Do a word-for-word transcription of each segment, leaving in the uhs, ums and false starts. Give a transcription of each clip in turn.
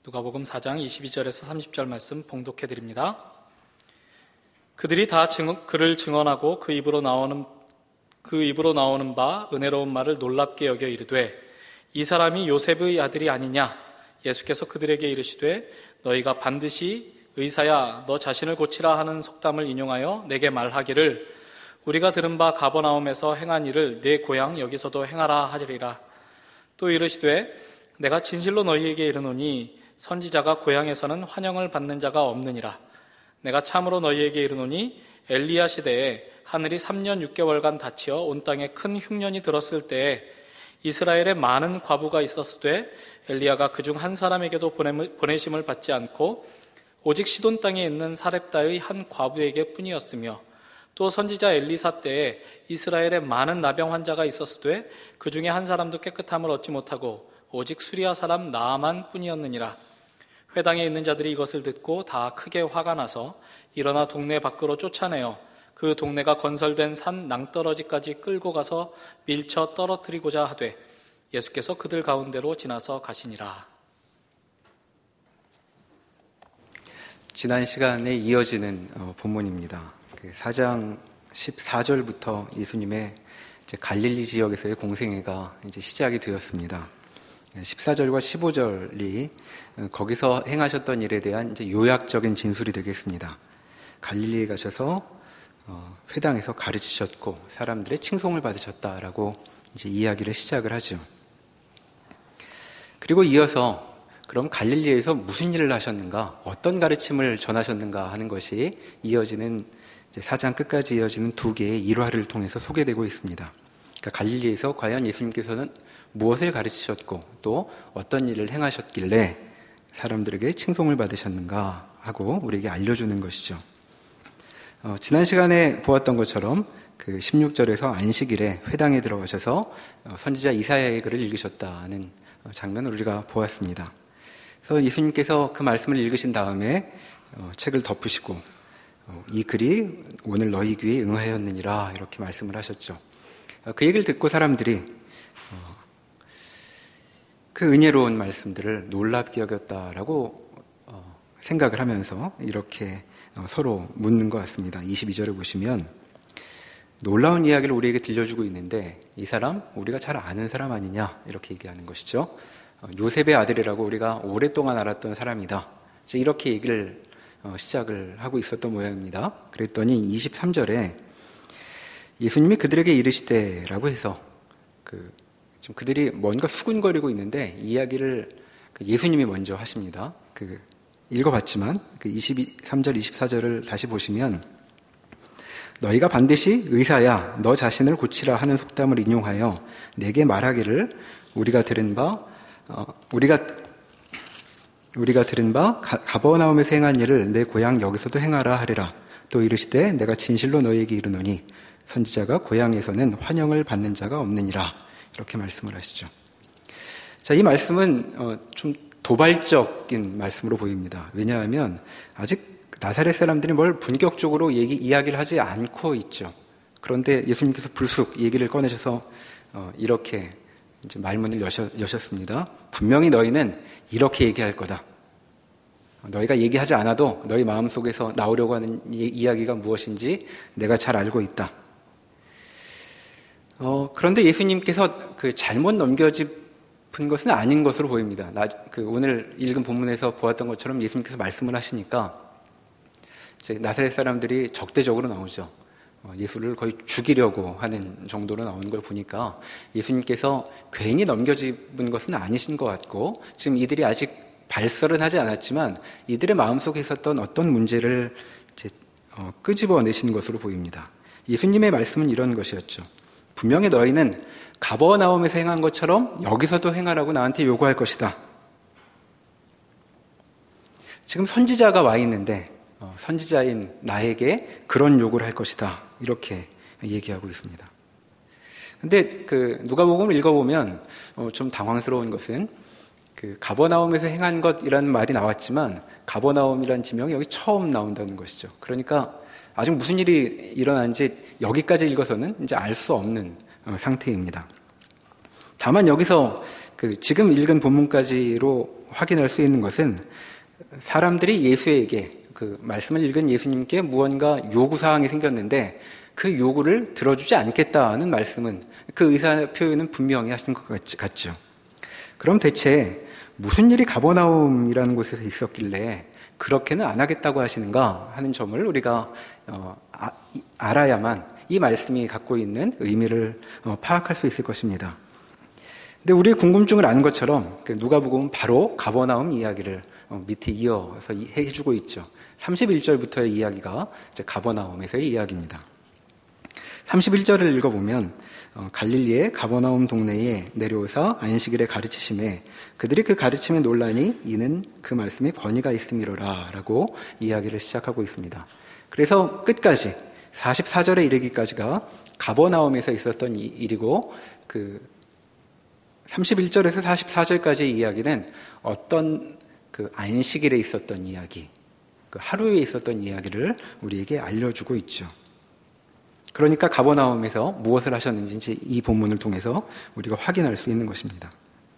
누가복음 사 장 이십이 절에서 삼십 절 말씀 봉독해 드립니다. 그들이 다 증, 그를 증언하고 그 입으로 나오는 그 입으로 나오는 바 은혜로운 말을 놀랍게 여겨 이르되 이 사람이 요셉의 아들이 아니냐. 예수께서 그들에게 이르시되 너희가 반드시 의사야 너 자신을 고치라 하는 속담을 인용하여 내게 말하기를 우리가 들은 바 가버나움에서 행한 일을 내 고향 여기서도 행하라 하리라. 또 이르시되 내가 진실로 너희에게 이르노니 선지자가 고향에서는 환영을 받는 자가 없느니라. 내가 참으로 너희에게 이르노니 엘리야 시대에 하늘이 삼 년 육 개월간 닫히어 온 땅에 큰 흉년이 들었을 때에 이스라엘에 많은 과부가 있었으되 엘리야가 그중 한 사람에게도 보내심을 받지 않고 오직 시돈 땅에 있는 사렙다의 한 과부에게 뿐이었으며 또 선지자 엘리사 때에 이스라엘에 많은 나병 환자가 있었으되 그 중에 한 사람도 깨끗함을 얻지 못하고 오직 수리아 사람 나아만 뿐이었느니라. 회당에 있는 자들이 이것을 듣고 다 크게 화가 나서 일어나 동네 밖으로 쫓아내어 그 동네가 건설된 산 낭떠러지까지 끌고 가서 밀쳐 떨어뜨리고자 하되 예수께서 그들 가운데로 지나서 가시니라. 지난 시간에 이어지는 본문입니다. 사 장 십사 절부터 예수님의 이제 갈릴리 지역에서의 공생애가 이제 시작이 되었습니다. 십사 절과 십오 절이 거기서 행하셨던 일에 대한 이제 요약적인 진술이 되겠습니다. 갈릴리에 가셔서 회당에서 가르치셨고 사람들의 칭송을 받으셨다라고 이제 이야기를 시작을 하죠. 그리고 이어서 그럼 갈릴리에서 무슨 일을 하셨는가, 어떤 가르침을 전하셨는가 하는 것이 이어지는 이제 사 장 끝까지 이어지는 두 개의 일화를 통해서 소개되고 있습니다. 그러니까 갈릴리에서 과연 예수님께서는 무엇을 가르치셨고 또 어떤 일을 행하셨길래 사람들에게 칭송을 받으셨는가 하고 우리에게 알려주는 것이죠. 어, 지난 시간에 보았던 것처럼 그 십육 절에서 안식일에 회당에 들어가셔서 선지자 이사야의 글을 읽으셨다는 장면을 우리가 보았습니다. 그래서 예수님께서 그 말씀을 읽으신 다음에 어, 책을 덮으시고 어, 이 글이 오늘 너희 귀에 응하였느니라 이렇게 말씀을 하셨죠. 어, 그 얘기를 듣고 사람들이 어, 그 은혜로운 말씀들을 놀랍게 여겼다라고 어, 생각을 하면서 이렇게 어, 서로 묻는 것 같습니다. 이십이 절에 보시면 놀라운 이야기를 우리에게 들려주고 있는데 이 사람 우리가 잘 아는 사람 아니냐 이렇게 얘기하는 것이죠. 어, 요셉의 아들이라고 우리가 오랫동안 알았던 사람이다. 이렇게 얘기를 어, 시작을 하고 있었던 모양입니다. 그랬더니 이십삼 절에 예수님이 그들에게 이르시되라고 해서 그 지금 그들이 뭔가 수군거리고 있는데 이야기를 그 예수님이 먼저 하십니다. 그 읽어봤지만 그 이십삼 절 이십사 절을 다시 보시면 너희가 반드시 의사야 너 자신을 고치라 하는 속담을 인용하여 내게 말하기를 우리가 들은 바 어, 우리가 우리가 들은 바 가, 가버나움에서 행한 일을 내 고향 여기서도 행하라 하리라. 또 이르시되 내가 진실로 너희에게 이르노니 선지자가 고향에서는 환영을 받는 자가 없느니라. 이렇게 말씀을 하시죠. 자, 이 말씀은 어, 좀 도발적인 말씀으로 보입니다. 왜냐하면 아직 나사렛 사람들이 뭘 본격적으로 얘기, 이야기를 하지 않고 있죠. 그런데 예수님께서 불쑥 얘기를 꺼내셔서 어, 이렇게 이제 말문을 여셨, 여셨습니다. 분명히 너희는 이렇게 얘기할 거다. 너희가 얘기하지 않아도 너희 마음속에서 나오려고 하는 이, 이야기가 무엇인지 내가 잘 알고 있다. 어, 그런데 예수님께서 그 잘못 넘겨짚은 것은 아닌 것으로 보입니다. 나, 그 오늘 읽은 본문에서 보았던 것처럼 예수님께서 말씀을 하시니까 이제 나사렛 사람들이 적대적으로 나오죠. 어, 예수를 거의 죽이려고 하는 정도로 나오는 걸 보니까 예수님께서 괜히 넘겨짚은 것은 아니신 것 같고 지금 이들이 아직 발설은 하지 않았지만 이들의 마음속에 있었던 어떤 문제를 이제 어, 끄집어내신 것으로 보입니다. 예수님의 말씀은 이런 것이었죠. 분명히 너희는 가버나움에서 행한 것처럼 여기서도 행하라고 나한테 요구할 것이다. 지금 선지자가 와 있는데 어, 선지자인 나에게 그런 요구를 할 것이다. 이렇게 얘기하고 있습니다. 근데 그 누가복음을 읽어보면 어, 좀 당황스러운 것은 그 가버나움에서 행한 것이라는 말이 나왔지만 가버나움이라는 지명이 여기 처음 나온다는 것이죠. 그러니까 아직 무슨 일이 일어난지 여기까지 읽어서는 이제 알 수 없는 어, 상태입니다. 다만 여기서 그 지금 읽은 본문까지로 확인할 수 있는 것은 사람들이 예수에게 그 말씀을 읽은 예수님께 무언가 요구사항이 생겼는데 그 요구를 들어주지 않겠다는 말씀은 그 의사 표현은 분명히 하신 것 같죠. 그럼 대체 무슨 일이 가버나움이라는 곳에서 있었길래 그렇게는 안 하겠다고 하시는가 하는 점을 우리가 어, 아, 알아야만 이 말씀이 갖고 있는 의미를 어, 파악할 수 있을 것입니다. 근데 우리의 궁금증을 아는 것처럼 누가복음은 바로 가버나움 이야기를 어, 밑에 이어서 해주고 있죠. 삼십일 절부터의 이야기가 이제 가버나움에서의 이야기입니다. 삼십일 절을 읽어보면 어, 갈릴리의 가버나움 동네에 내려오사 안식일에 가르치심에 그들이 그 가르침에 놀라니 이는 그 말씀에 권위가 있음이로라 라고 이야기를 시작하고 있습니다. 그래서 끝까지 사십사 절에 이르기까지가 가버나움에서 있었던 일이고 그 삼십일 절에서 사십사 절까지의 이야기는 어떤 그 안식일에 있었던 이야기, 그 하루에 있었던 이야기를 우리에게 알려주고 있죠. 그러니까 가버나움에서 무엇을 하셨는지 이 본문을 통해서 우리가 확인할 수 있는 것입니다.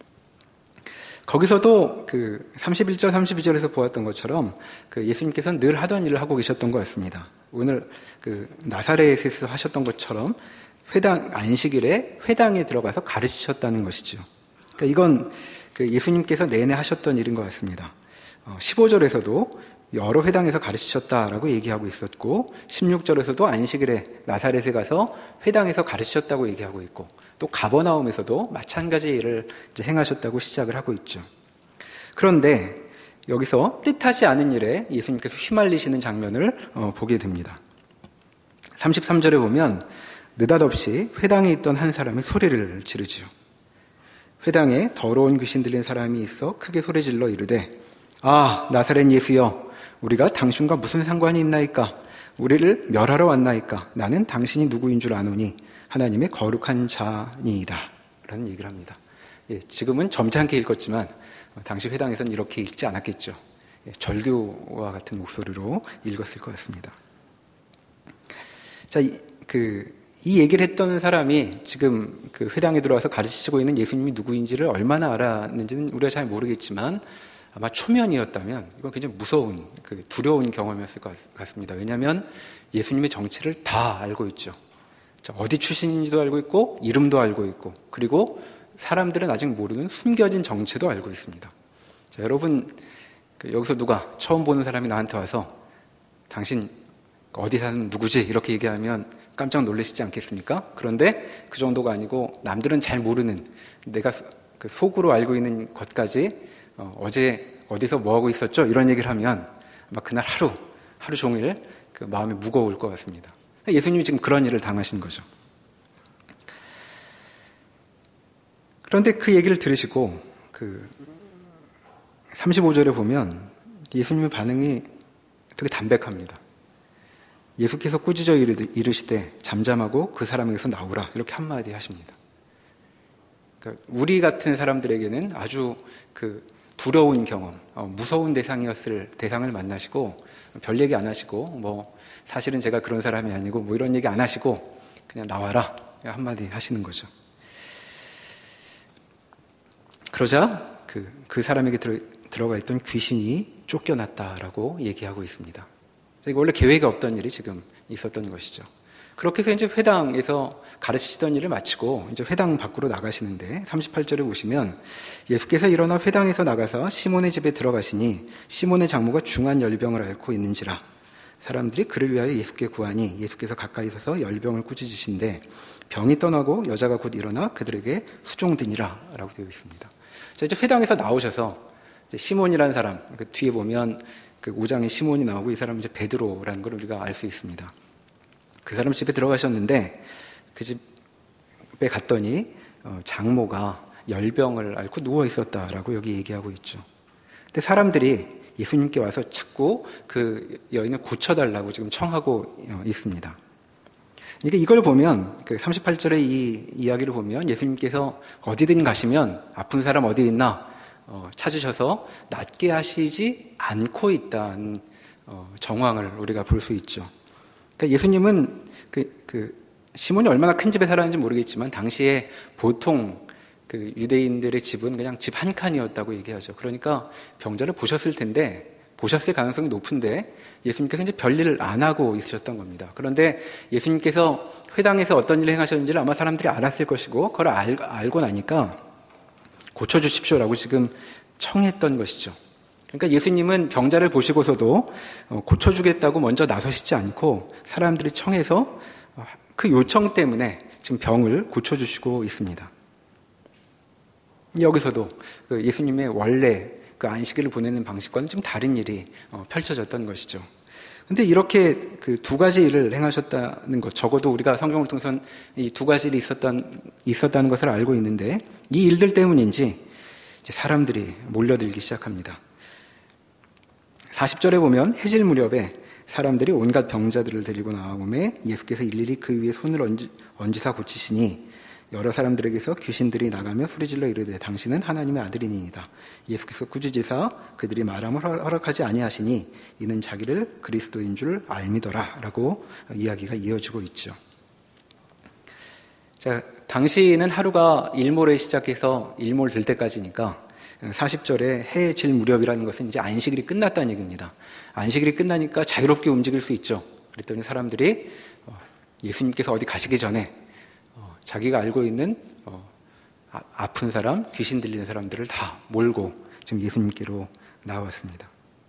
거기서도 그 삼십일 절, 삼십이 절에서 보았던 것처럼 그 예수님께서는 늘 하던 일을 하고 계셨던 것 같습니다. 오늘 그 나사렛에서 하셨던 것처럼 회당, 안식일에 회당에 들어가서 가르치셨다는 것이죠. 그러니까 이건 그 예수님께서 내내 하셨던 일인 것 같습니다. 어, 십오 절에서도 여러 회당에서 가르치셨다라고 얘기하고 있었고 십육 절에서도 안식일에 나사렛에 가서 회당에서 가르치셨다고 얘기하고 있고 또 가버나움에서도 마찬가지 일을 이제 행하셨다고 시작을 하고 있죠. 그런데 여기서 뜻하지 않은 일에 예수님께서 휘말리시는 장면을 어, 보게 됩니다. 삼십삼 절에 보면 느닷없이 회당에 있던 한 사람이 소리를 지르지요. 회당에 더러운 귀신 들린 사람이 있어 크게 소리질러 이르되 아 나사렛 예수여 우리가 당신과 무슨 상관이 있나이까? 우리를 멸하러 왔나이까? 나는 당신이 누구인 줄 아노니 하나님의 거룩한 자니이다. 라는 얘기를 합니다. 예, 지금은 점잖게 읽었지만 당시 회당에서는 이렇게 읽지 않았겠죠. 예, 절규와 같은 목소리로 읽었을 것 같습니다. 자, 이, 그, 이 얘기를 했던 사람이 지금 그 회당에 들어와서 가르치시고 있는 예수님이 누구인지를 얼마나 알았는지는 우리가 잘 모르겠지만 아마 초면이었다면 이건 굉장히 무서운, 그 두려운 경험이었을 것 같습니다. 왜냐하면 예수님의 정체를 다 알고 있죠. 어디 출신인지도 알고 있고 이름도 알고 있고 그리고 사람들은 아직 모르는 숨겨진 정체도 알고 있습니다. 자, 여러분 여기서 누가 처음 보는 사람이 나한테 와서 당신 어디 사는 누구지? 이렇게 얘기하면 깜짝 놀라시지 않겠습니까? 그런데 그 정도가 아니고 남들은 잘 모르는 내가 속으로 알고 있는 것까지 어, 어제 어디서 뭐하고 있었죠? 이런 얘기를 하면 아마 그날 하루, 하루 종일 그 마음이 무거울 것 같습니다. 예수님이 지금 그런 일을 당하신 거죠. 그런데 그 얘기를 들으시고 그 삼십오 절에 보면 예수님의 반응이 되게 담백합니다. 예수께서 꾸짖어 이르시되 잠잠하고 그 사람에게서 나오라 이렇게 한마디 하십니다. 그러니까 우리 같은 사람들에게는 아주 그 두려운 경험, 어, 무서운 대상이었을 대상을 만나시고 별 얘기 안 하시고 뭐 사실은 제가 그런 사람이 아니고 뭐 이런 얘기 안 하시고 그냥 나와라 한마디 하시는 거죠. 그러자 그, 그 사람에게 들어, 들어가 있던 귀신이 쫓겨났다라고 얘기하고 있습니다. 이거 원래 계획이 없던 일이 지금 있었던 것이죠. 그렇게 해서 이제 회당에서 가르치시던 일을 마치고 이제 회당 밖으로 나가시는데 삼십팔 절에 보시면 예수께서 일어나 회당에서 나가서 시몬의 집에 들어가시니 시몬의 장모가 중한 열병을 앓고 있는지라 사람들이 그를 위하여 예수께 구하니 예수께서 가까이 서서 열병을 꾸짖으신데 병이 떠나고 여자가 곧 일어나 그들에게 수종드니라 라고 되어 있습니다. 자, 이제 회당에서 나오셔서 이제 시몬이라는 사람, 그 뒤에 보면 그 오 장에 시몬이 나오고 이 사람은 이제 베드로라는 걸 우리가 알 수 있습니다. 그 사람 집에 들어가셨는데 그 집에 갔더니 장모가 열병을 앓고 누워 있었다라고 여기 얘기하고 있죠. 근데 사람들이 예수님께 와서 자꾸 그 여인을 고쳐달라고 지금 청하고 있습니다. 이게 이걸 보면 그 삼십팔 절의 이 이야기를 보면 예수님께서 어디든 가시면 아픈 사람 어디 있나 어, 찾으셔서 낫게 하시지 않고 있다는 어, 정황을 우리가 볼 수 있죠. 그러니까 예수님은 그, 그 시몬이 얼마나 큰 집에 살았는지 모르겠지만 당시에 보통 그 유대인들의 집은 그냥 집 한 칸이었다고 얘기하죠. 그러니까 병자를 보셨을 텐데, 보셨을 가능성이 높은데 예수님께서 이제 별일을 안 하고 있으셨던 겁니다. 그런데 예수님께서 회당에서 어떤 일을 행하셨는지를 아마 사람들이 알았을 것이고, 그걸 알, 알고 나니까 고쳐주십시오라고 지금 청했던 것이죠. 그러니까 예수님은 병자를 보시고서도 고쳐주겠다고 먼저 나서시지 않고 사람들이 청해서 그 요청 때문에 지금 병을 고쳐주시고 있습니다. 여기서도 예수님의 원래 그 안식일을 보내는 방식과는 좀 다른 일이 펼쳐졌던 것이죠. 근데 이렇게 그 두 가지 일을 행하셨다는 것, 적어도 우리가 성경을 통해서 이 두 가지 일이 있었던, 있었다는 것을 알고 있는데, 이 일들 때문인지 이제 사람들이 몰려들기 시작합니다. 사십 절에 보면 해질 무렵에 사람들이 온갖 병자들을 데리고 나오매 예수께서 일일이 그 위에 손을 얹이, 얹으사 고치시니 여러 사람들에게서 귀신들이 나가며 소리질러 이르되 당신은 하나님의 아들이니이다. 예수께서 꾸짖으사 그들이 말함을 허락하지 아니하시니 이는 자기를 그리스도인 줄 알미더라 라고 이야기가 이어지고 있죠. 자, 당시는 하루가 일몰에 시작해서 일몰 될 때까지니까 사십 절에 해에 질 무렵이라는 것은 이제 안식일이 끝났다는 얘기입니다. 안식일이 끝나니까 자유롭게 움직일 수 있죠. 그랬더니 사람들이 예수님께서 어디 가시기 전에 자기가 알고 있는 아픈 사람, 귀신 들리는 사람들을 다 몰고 지금 예수님께로 나왔습니다.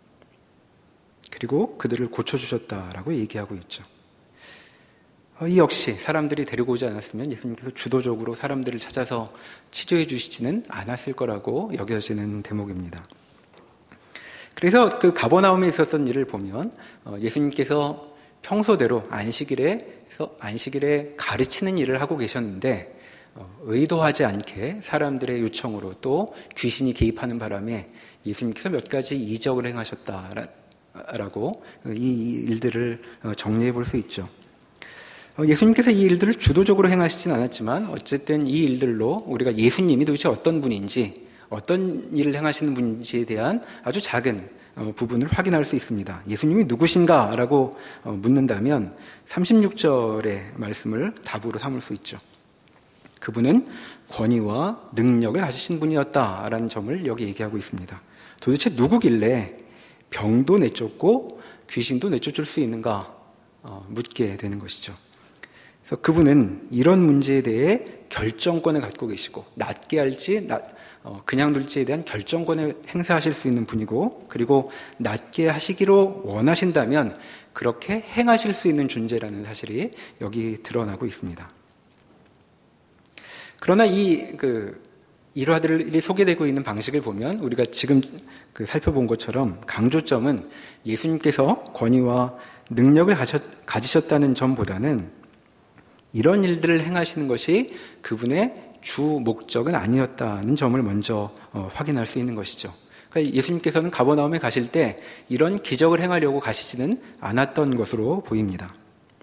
그리고 그들을 고쳐주셨다라고 얘기하고 있죠. 이 역시 사람들이 데리고 오지 않았으면 예수님께서 주도적으로 사람들을 찾아서 치료해 주시지는 않았을 거라고 여겨지는 대목입니다. 그래서 그 가버나움에 있었던 일을 보면 예수님께서 평소대로 안식일에 안식일에 가르치는 일을 하고 계셨는데 의도하지 않게 사람들의 요청으로 또 귀신이 개입하는 바람에 예수님께서 몇 가지 이적을 행하셨다라고 이 일들을 정리해 볼 수 있죠. 예수님께서 이 일들을 주도적으로 행하시진 않았지만 어쨌든 이 일들로 우리가 예수님이 도대체 어떤 분인지, 어떤 일을 행하시는 분인지에 대한 아주 작은 부분을 확인할 수 있습니다. 예수님이 누구신가라고 묻는다면 삼십육 절의 말씀을 답으로 삼을 수 있죠. 그분은 권위와 능력을 가지신 분이었다라는 점을 여기 얘기하고 있습니다. 도대체 누구길래 병도 내쫓고 귀신도 내쫓을 수 있는가 묻게 되는 것이죠. 그래서 그분은 이런 문제에 대해 결정권을 갖고 계시고, 낫게 할지 그냥 둘지에 대한 결정권을 행사하실 수 있는 분이고, 그리고 낫게 하시기로 원하신다면 그렇게 행하실 수 있는 존재라는 사실이 여기 드러나고 있습니다. 그러나 이 그 일화들이 소개되고 있는 방식을 보면 우리가 지금 그 살펴본 것처럼 강조점은 예수님께서 권위와 능력을 가지셨다는 점보다는 이런 일들을 행하시는 것이 그분의 주 목적은 아니었다는 점을 먼저 확인할 수 있는 것이죠. 그러니까 예수님께서는 가버나움에 가실 때 이런 기적을 행하려고 가시지는 않았던 것으로 보입니다.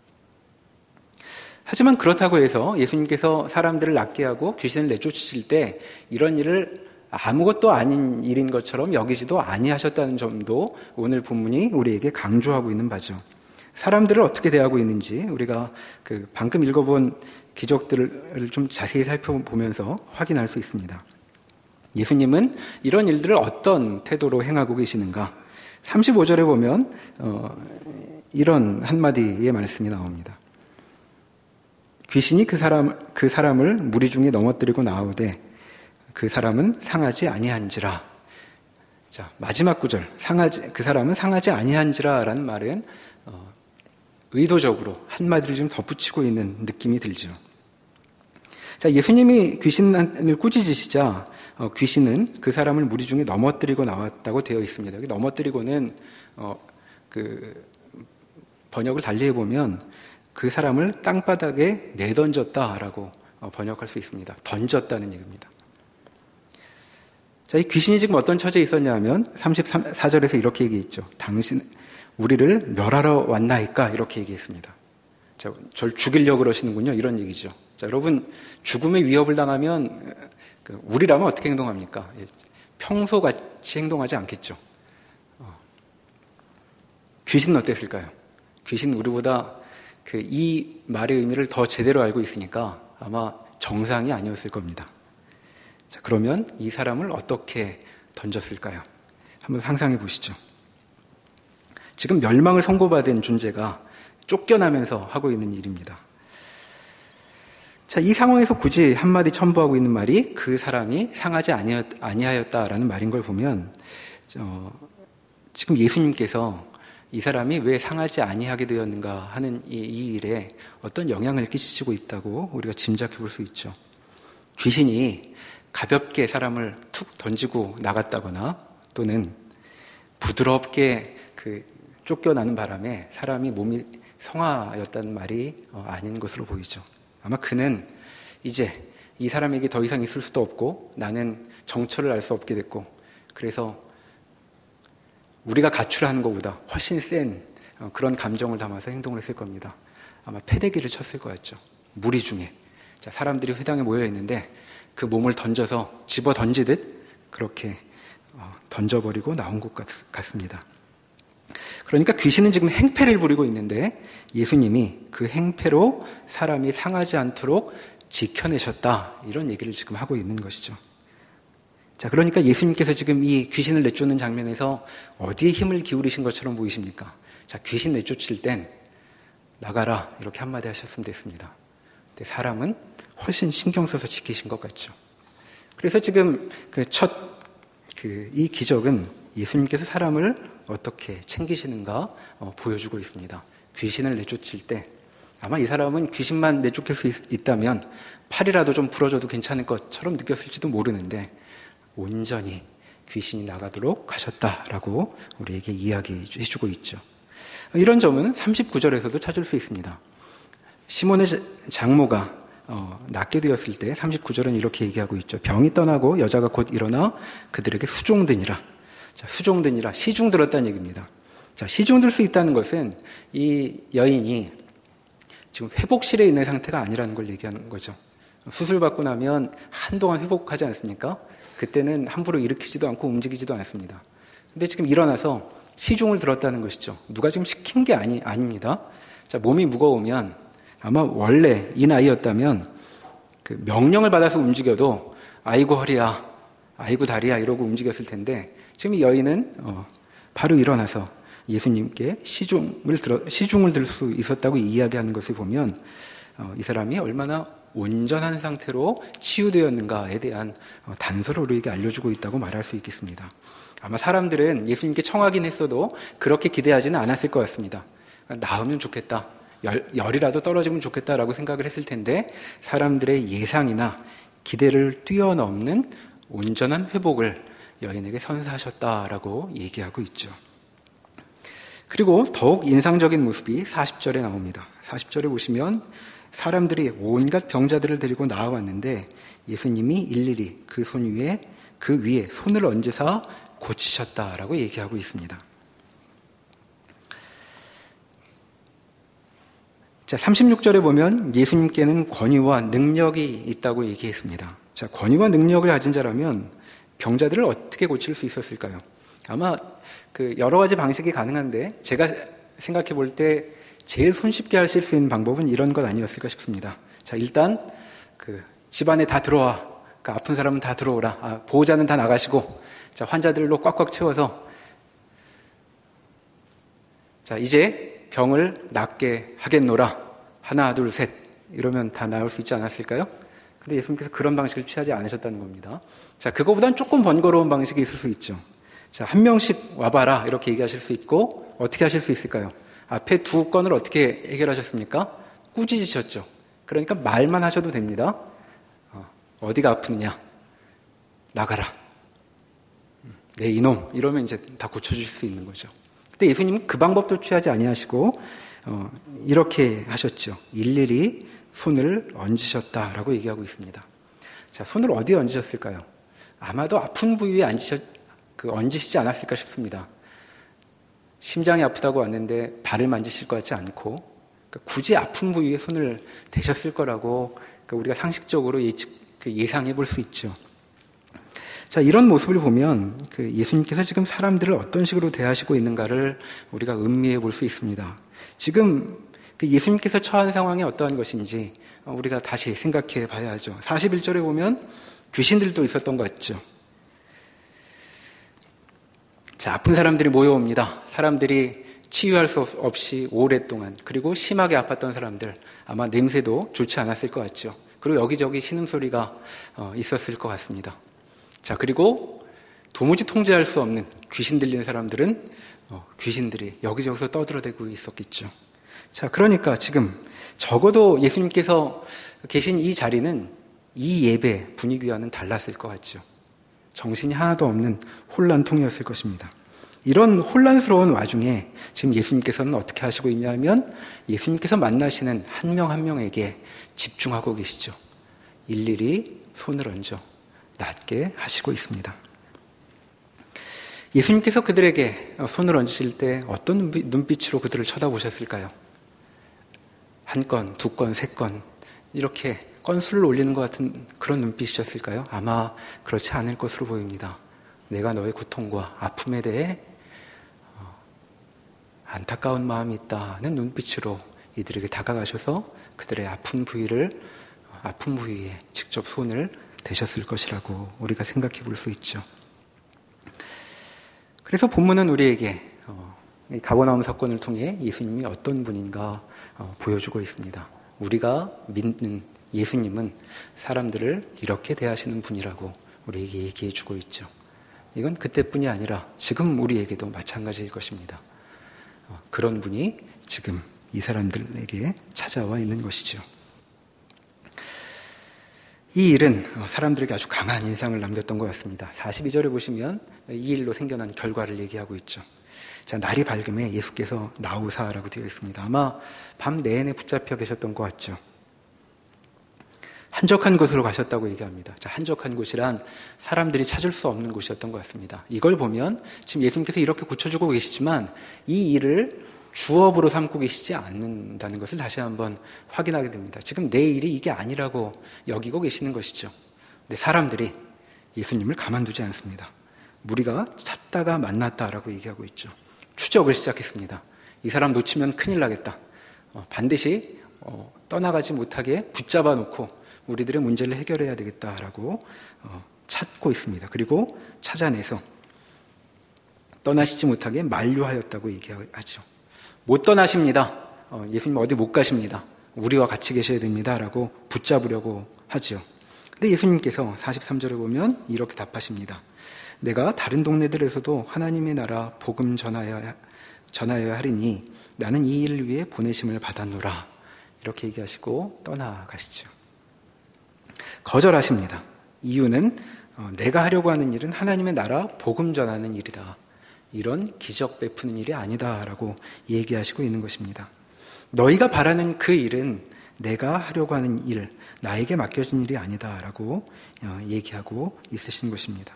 하지만 그렇다고 해서 예수님께서 사람들을 낫게 하고 귀신을 내쫓으실 때 이런 일을 아무것도 아닌 일인 것처럼 여기지도 아니하셨다는 점도 오늘 본문이 우리에게 강조하고 있는 바죠. 사람들을 어떻게 대하고 있는지 우리가 그 방금 읽어본 기적들을 좀 자세히 살펴보면서 확인할 수 있습니다. 예수님은 이런 일들을 어떤 태도로 행하고 계시는가? 삼십오 절에 보면 어, 이런 한마디의 말씀이 나옵니다. 귀신이 그 사람 그 사람을 무리 중에 넘어뜨리고 나오되 그 사람은 상하지 아니한지라. 자, 마지막 구절, 상하지 그 사람은 상하지 아니한지라라는 말은 어, 의도적으로 한마디를 좀 덧붙이고 있는 느낌이 들죠. 자, 예수님이 귀신을 꾸짖으시자 어, 귀신은 그 사람을 무리 중에 넘어뜨리고 나왔다고 되어 있습니다. 여기 넘어뜨리고는 어, 그 번역을 달리 해보면 그 사람을 땅바닥에 내던졌다라고 어, 번역할 수 있습니다. 던졌다는 얘기입니다. 자, 이 귀신이 지금 어떤 처지에 있었냐면 삼십사 절에서 이렇게 얘기했죠. 당신 우리를 멸하러 왔나이까 이렇게 얘기했습니다. 자, 절 죽이려고 그러시는군요. 이런 얘기죠. 자, 여러분 죽음의 위협을 당하면 우리라면 어떻게 행동합니까? 평소같이 행동하지 않겠죠. 어. 귀신은 어땠을까요? 귀신은 우리보다 그 이 말의 의미를 더 제대로 알고 있으니까 아마 정상이 아니었을 겁니다. 자, 그러면 이 사람을 어떻게 던졌을까요? 한번 상상해 보시죠. 지금 멸망을 선고받은 존재가 쫓겨나면서 하고 있는 일입니다. 자, 이 상황에서 굳이 한마디 첨부하고 있는 말이 그 사람이 상하지 아니었, 아니하였다라는 말인 걸 보면 어, 지금 예수님께서 이 사람이 왜 상하지 아니하게 되었는가 하는 이, 이 일에 어떤 영향을 끼치고 있다고 우리가 짐작해 볼 수 있죠. 귀신이 가볍게 사람을 툭 던지고 나갔다거나 또는 부드럽게 그 쫓겨나는 바람에 사람이 몸이 성하였다는 말이 어, 아닌 것으로 보이죠. 아마 그는 이제 이 사람에게 더 이상 있을 수도 없고 나는 정처를 알 수 없게 됐고 그래서 우리가 가출하는 것보다 훨씬 센 그런 감정을 담아서 행동을 했을 겁니다. 아마 패대기를 쳤을 거였죠. 무리 중에. 자, 사람들이 회당에 모여 있는데 그 몸을 던져서 집어 던지듯 그렇게 던져버리고 나온 것 같습니다. 그러니까 귀신은 지금 행패를 부리고 있는데 예수님이 그 행패로 사람이 상하지 않도록 지켜내셨다. 이런 얘기를 지금 하고 있는 것이죠. 자, 그러니까 예수님께서 지금 이 귀신을 내쫓는 장면에서 어디에 힘을 기울이신 것처럼 보이십니까? 자, 귀신 내쫓을 땐 나가라 이렇게 한마디 하셨으면 됐습니다. 근데 사람은 훨씬 신경 써서 지키신 것 같죠. 그래서 지금 그 첫 그 이 기적은 예수님께서 사람을 어떻게 챙기시는가 어, 보여주고 있습니다. 귀신을 내쫓을 때 아마 이 사람은 귀신만 내쫓을 수 있, 있다면 팔이라도 좀 부러져도 괜찮을 것처럼 느꼈을지도 모르는데 온전히 귀신이 나가도록 하셨다라고 우리에게 이야기해주고 있죠. 이런 점은 삼십구 절에서도 찾을 수 있습니다. 시몬의 장모가 어, 낫게 되었을 때 삼십구 절은 이렇게 얘기하고 있죠. 병이 떠나고 여자가 곧 일어나 그들에게 수종드니라. 자, 수종드니라, 시중 들었다는 얘기입니다. 자, 시중 들 수 있다는 것은 이 여인이 지금 회복실에 있는 상태가 아니라는 걸 얘기하는 거죠. 수술받고 나면 한동안 회복하지 않습니까? 그때는 함부로 일으키지도 않고 움직이지도 않습니다. 근데 지금 일어나서 시중을 들었다는 것이죠. 누가 지금 시킨 게 아니, 아닙니다. 자, 몸이 무거우면 아마 원래 이 나이였다면 그 명령을 받아서 움직여도 아이고 허리야, 아이고 다리야 이러고 움직였을 텐데 지금 이 여인은 어, 바로 일어나서 예수님께 시중을 들어, 시중을 들 수 있었다고 이야기하는 것을 보면 어, 이 사람이 얼마나 온전한 상태로 치유되었는가에 대한 어, 단서를 우리에게 알려주고 있다고 말할 수 있겠습니다. 아마 사람들은 예수님께 청하긴 했어도 그렇게 기대하지는 않았을 것 같습니다. 나으면 좋겠다. 열, 열이라도 떨어지면 좋겠다라고 생각을 했을 텐데 사람들의 예상이나 기대를 뛰어넘는 온전한 회복을 여인에게 선사하셨다라고 얘기하고 있죠. 그리고 더욱 인상적인 모습이 사십 절에 나옵니다. 사십 절에 보시면 사람들이 온갖 병자들을 데리고 나와왔는데 예수님이 일일이 그 손 위에 그 위에 손을 얹으사 고치셨다라고 얘기하고 있습니다. 자, 삼십육 절에 보면 예수님께는 권위와 능력이 있다고 얘기했습니다. 자, 권위와 능력을 가진 자라면 병자들을 어떻게 고칠 수 있었을까요? 아마 그 여러 가지 방식이 가능한데 제가 생각해 볼 때 제일 손쉽게 하실 수 있는 방법은 이런 것 아니었을까 싶습니다. 자, 일단 그 집안에 다 들어와. 그 아픈 사람은 다 들어오라. 아, 보호자는 다 나가시고 자, 환자들로 꽉꽉 채워서 자, 이제 병을 낫게 하겠노라. 하나, 둘, 셋. 이러면 다 나을 수 있지 않았을까요? 근데 예수님께서 그런 방식을 취하지 않으셨다는 겁니다. 자, 그거보단 조금 번거로운 방식이 있을 수 있죠. 자, 한 명씩 와봐라. 이렇게 얘기하실 수 있고, 어떻게 하실 수 있을까요? 앞에 두 건을 어떻게 해결하셨습니까? 꾸짖으셨죠. 그러니까 말만 하셔도 됩니다. 어, 어디가 아프느냐? 나가라. 내 이놈. 이러면 이제 다 고쳐주실 수 있는 거죠. 근데 예수님은 그 방법도 취하지 아니하시고, 어, 이렇게 하셨죠. 일일이 손을 얹으셨다라고 얘기하고 있습니다. 자, 손을 어디에 얹으셨을까요? 아마도 아픈 부위에 얹으셨, 그 얹으시지 않았을까 싶습니다. 심장이 아프다고 왔는데 발을 만지실 것 같지 않고 그러니까 굳이 아픈 부위에 손을 대셨을 거라고 그러니까 우리가 상식적으로 예측, 그 예상해 볼 수 있죠. 자, 이런 모습을 보면 그 예수님께서 지금 사람들을 어떤 식으로 대하시고 있는가를 우리가 음미해 볼 수 있습니다. 지금 그 예수님께서 처한 상황이 어떠한 것인지 우리가 다시 생각해 봐야 하죠. 사십일 절에 보면 귀신들도 있었던 것 같죠. 자, 아픈 사람들이 모여옵니다. 사람들이 치유할 수 없이 오랫동안, 그리고 심하게 아팠던 사람들, 아마 냄새도 좋지 않았을 것 같죠. 그리고 여기저기 신음소리가 있었을 것 같습니다. 자, 그리고 도무지 통제할 수 없는 귀신 들리는 사람들은 귀신들이 여기저기서 떠들어대고 있었겠죠. 자, 그러니까 지금 적어도 예수님께서 계신 이 자리는 이 예배 분위기와는 달랐을 것 같죠. 정신이 하나도 없는 혼란통이었을 것입니다. 이런 혼란스러운 와중에 지금 예수님께서는 어떻게 하시고 있냐면 예수님께서 만나시는 한 명 한 명에게 집중하고 계시죠. 일일이 손을 얹어 낫게 하시고 있습니다. 예수님께서 그들에게 손을 얹으실 때 어떤 눈빛으로 그들을 쳐다보셨을까요? 한 건, 두 건, 세 건 이렇게 건수를 올리는 것 같은 그런 눈빛이셨을까요? 아마 그렇지 않을 것으로 보입니다. 내가 너의 고통과 아픔에 대해 안타까운 마음이 있다는 눈빛으로 이들에게 다가가셔서 그들의 아픈 부위를 아픈 부위에 직접 손을 대셨을 것이라고 우리가 생각해 볼 수 있죠. 그래서 본문은 우리에게 이 가버나움 사건을 통해 예수님이 어떤 분인가 보여주고 있습니다. 우리가 믿는 예수님은 사람들을 이렇게 대하시는 분이라고 우리에게 얘기해 주고 있죠. 이건 그때뿐이 아니라 지금 우리에게도 마찬가지일 것입니다. 그런 분이 지금 이 사람들에게 찾아와 있는 것이죠. 이 일은 사람들에게 아주 강한 인상을 남겼던 것 같습니다. 사십이 절에 보시면 이 일로 생겨난 결과를 얘기하고 있죠. 자, 날이 밝음에 예수께서 나우사라고 되어 있습니다. 아마 밤 내내 붙잡혀 계셨던 것 같죠. 한적한 곳으로 가셨다고 얘기합니다. 자, 한적한 곳이란 사람들이 찾을 수 없는 곳이었던 것 같습니다. 이걸 보면 지금 예수님께서 이렇게 고쳐주고 계시지만 이 일을 주업으로 삼고 계시지 않는다는 것을 다시 한번 확인하게 됩니다. 지금 내 일이 이게 아니라고 여기고 계시는 것이죠. 근데 사람들이 예수님을 가만두지 않습니다. 무리가 찾다가 만났다라고 얘기하고 있죠. 추적을 시작했습니다. 이 사람 놓치면 큰일 나겠다. 어, 반드시 어, 떠나가지 못하게 붙잡아 놓고 우리들의 문제를 해결해야 되겠다라고 어, 찾고 있습니다. 그리고 찾아내서 떠나시지 못하게 만류하였다고 얘기하죠. 못 떠나십니다. 어, 예수님 어디 못 가십니다. 우리와 같이 계셔야 됩니다. 라고 붙잡으려고 하죠. 근데 예수님께서 사십삼 절에 보면 이렇게 답하십니다. 내가 다른 동네들에서도 하나님의 나라 복음 전하여야, 전하여야 하리니 나는 이 일을 위해 보내심을 받았노라. 이렇게 얘기하시고 떠나가시죠. 거절하십니다. 이유는 어, 내가 하려고 하는 일은 하나님의 나라 복음 전하는 일이다. 이런 기적 베푸는 일이 아니다라고 얘기하시고 있는 것입니다. 너희가 바라는 그 일은 내가 하려고 하는 일, 나에게 맡겨진 일이 아니다라고 어, 얘기하고 있으신 것입니다.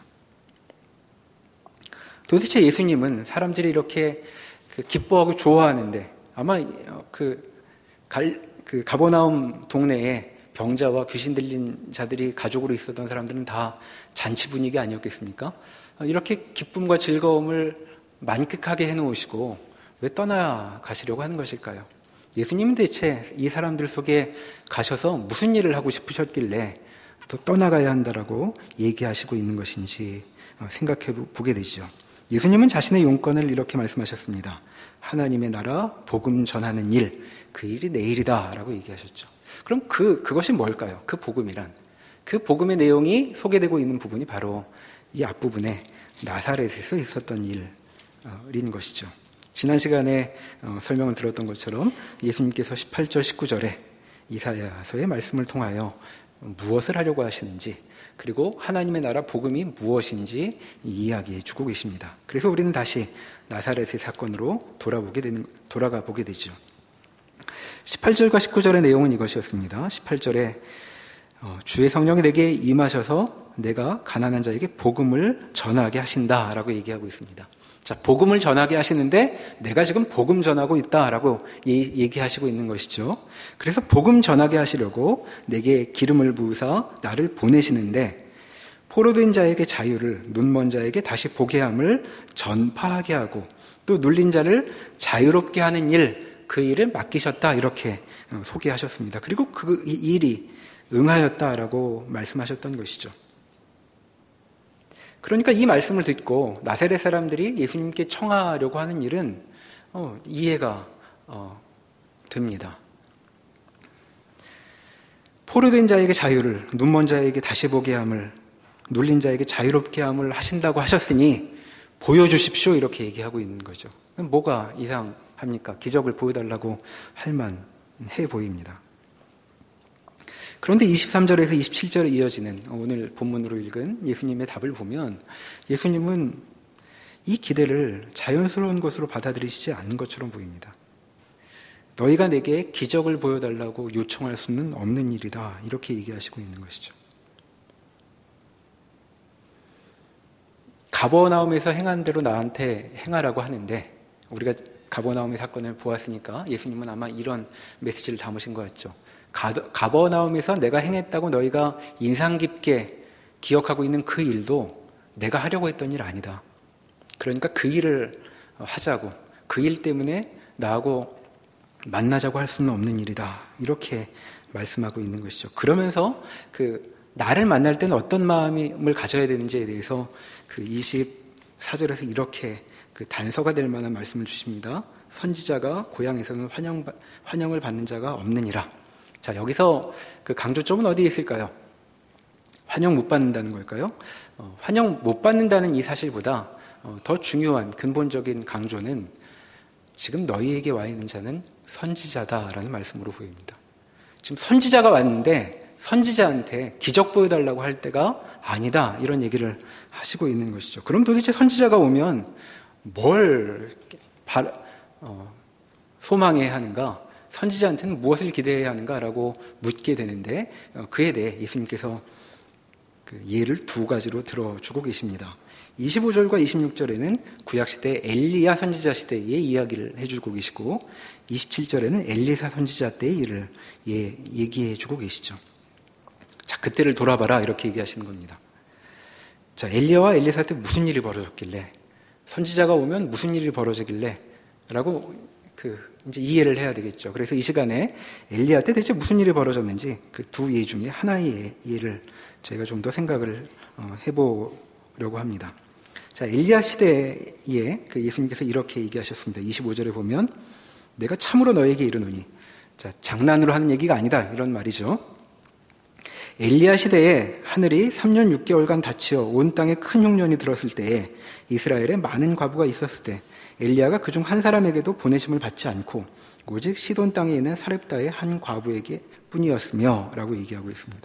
도대체 예수님은 사람들이 이렇게 그 기뻐하고 좋아하는데 아마 그, 갈, 그 가버나움 동네에 병자와 귀신 들린 자들이 가족으로 있었던 사람들은 다 잔치 분위기 아니었겠습니까? 이렇게 기쁨과 즐거움을 만끽하게 해놓으시고 왜 떠나가시려고 하는 것일까요? 예수님은 대체 이 사람들 속에 가셔서 무슨 일을 하고 싶으셨길래 또 떠나가야 한다라고 얘기하시고 있는 것인지 생각해 보게 되죠. 예수님은 자신의 용건을 이렇게 말씀하셨습니다. 하나님의 나라 복음 전하는 일, 그 일이 내 일이다 라고 얘기하셨죠. 그럼 그, 그것이 뭘까요? 그 복음이란, 그 복음의 내용이 소개되고 있는 부분이 바로 이 앞부분에 나사렛에서 있었던 일인 것이죠. 지난 시간에 설명을 들었던 것처럼 예수님께서 십팔 절 십구 절에 이사야서의 말씀을 통하여 무엇을 하려고 하시는지, 그리고 하나님의 나라 복음이 무엇인지 이야기해 주고 계십니다. 그래서 우리는 다시 나사렛의 사건으로 돌아보게 되는, 돌아가 보게 되죠. 십팔 절과 십구 절의 내용은 이것이었습니다. 십팔 절에 어, 주의 성령이 내게 임하셔서 내가 가난한 자에게 복음을 전하게 하신다라고 얘기하고 있습니다. 자, 복음을 전하게 하시는데 내가 지금 복음 전하고 있다라고 얘기하시고 있는 것이죠. 그래서 복음 전하게 하시려고 내게 기름을 부으사 나를 보내시는데 포로된 자에게 자유를, 눈먼 자에게 다시 보게 함을 전파하게 하고 또 눌린 자를 자유롭게 하는 일, 그 일을 맡기셨다 이렇게 소개하셨습니다. 그리고 그 일이 응하였다라고 말씀하셨던 것이죠. 그러니까 이 말씀을 듣고 나사렛 사람들이 예수님께 청하려고 하는 일은 어, 이해가 어, 됩니다. 포로된 자에게 자유를, 눈먼 자에게 다시 보게 함을, 눌린 자에게 자유롭게 함을 하신다고 하셨으니 보여주십시오, 이렇게 얘기하고 있는 거죠. 뭐가 이상합니까? 기적을 보여달라고 할 만해 보입니다. 그런데 이십삼 절에서 이십칠 절에 이어지는 오늘 본문으로 읽은 예수님의 답을 보면 예수님은 이 기대를 자연스러운 것으로 받아들이시지 않은 것처럼 보입니다. 너희가 내게 기적을 보여달라고 요청할 수는 없는 일이다, 이렇게 얘기하시고 있는 것이죠. 가버나움에서 행한 대로 나한테 행하라고 하는데, 우리가 가버나움의 사건을 보았으니까 예수님은 아마 이런 메시지를 담으신 것 같죠. 가버나움에서 내가 행했다고 너희가 인상 깊게 기억하고 있는 그 일도 내가 하려고 했던 일 아니다. 그러니까 그 일을 하자고, 그 일 때문에 나하고 만나자고 할 수는 없는 일이다, 이렇게 말씀하고 있는 것이죠. 그러면서 그 나를 만날 때는 어떤 마음을 가져야 되는지에 대해서 그 이십사 절에서 이렇게 그 단서가 될 만한 말씀을 주십니다. 선지자가 고향에서는 환영, 환영을 받는 자가 없느니라. 자, 여기서 그 강조점은 어디에 있을까요? 환영 못 받는다는 걸까요? 어, 환영 못 받는다는 이 사실보다 어, 더 중요한 근본적인 강조는 지금 너희에게 와 있는 자는 선지자다라는 말씀으로 보입니다. 지금 선지자가 왔는데 선지자한테 기적 보여달라고 할 때가 아니다, 이런 얘기를 하시고 있는 것이죠. 그럼 도대체 선지자가 오면 뭘 바, 어, 소망해야 하는가? 선지자한테는 무엇을 기대해야 하는가라고 묻게 되는데 어, 그에 대해 예수님께서 그 예를 두 가지로 들어주고 계십니다. 이십오 절과 이십육 절에는 구약시대 엘리야 선지자 시대의 이야기를 해주고 계시고 이십칠 절에는 엘리사 선지자 때의 일을 예, 얘기해주고 계시죠. 자, 그때를 돌아봐라, 이렇게 얘기하시는 겁니다. 자, 엘리야와 엘리사 때 무슨 일이 벌어졌길래, 선지자가 오면 무슨 일이 벌어지길래 라고 그 이제 이해를 해야 되겠죠. 그래서 이 시간에 엘리야 때 대체 무슨 일이 벌어졌는지 그 두 예 중에 하나의 예를 저희가 좀 더 생각을 어, 해보려고 합니다. 자, 엘리야 시대에 그 예수님께서 이렇게 얘기하셨습니다. 이십오 절에 보면 내가 참으로 너에게 이르노니, 자, 장난으로 하는 얘기가 아니다, 이런 말이죠. 엘리야 시대에 하늘이 삼 년 육 개월간 닫히어 온 땅에 큰 흉년이 들었을 때에 이스라엘에 많은 과부가 있었을 때 엘리야가 그중 한 사람에게도 보내심을 받지 않고 오직 시돈 땅에 있는 사렙다의 한 과부에게 뿐이었으며 라고 얘기하고 있습니다.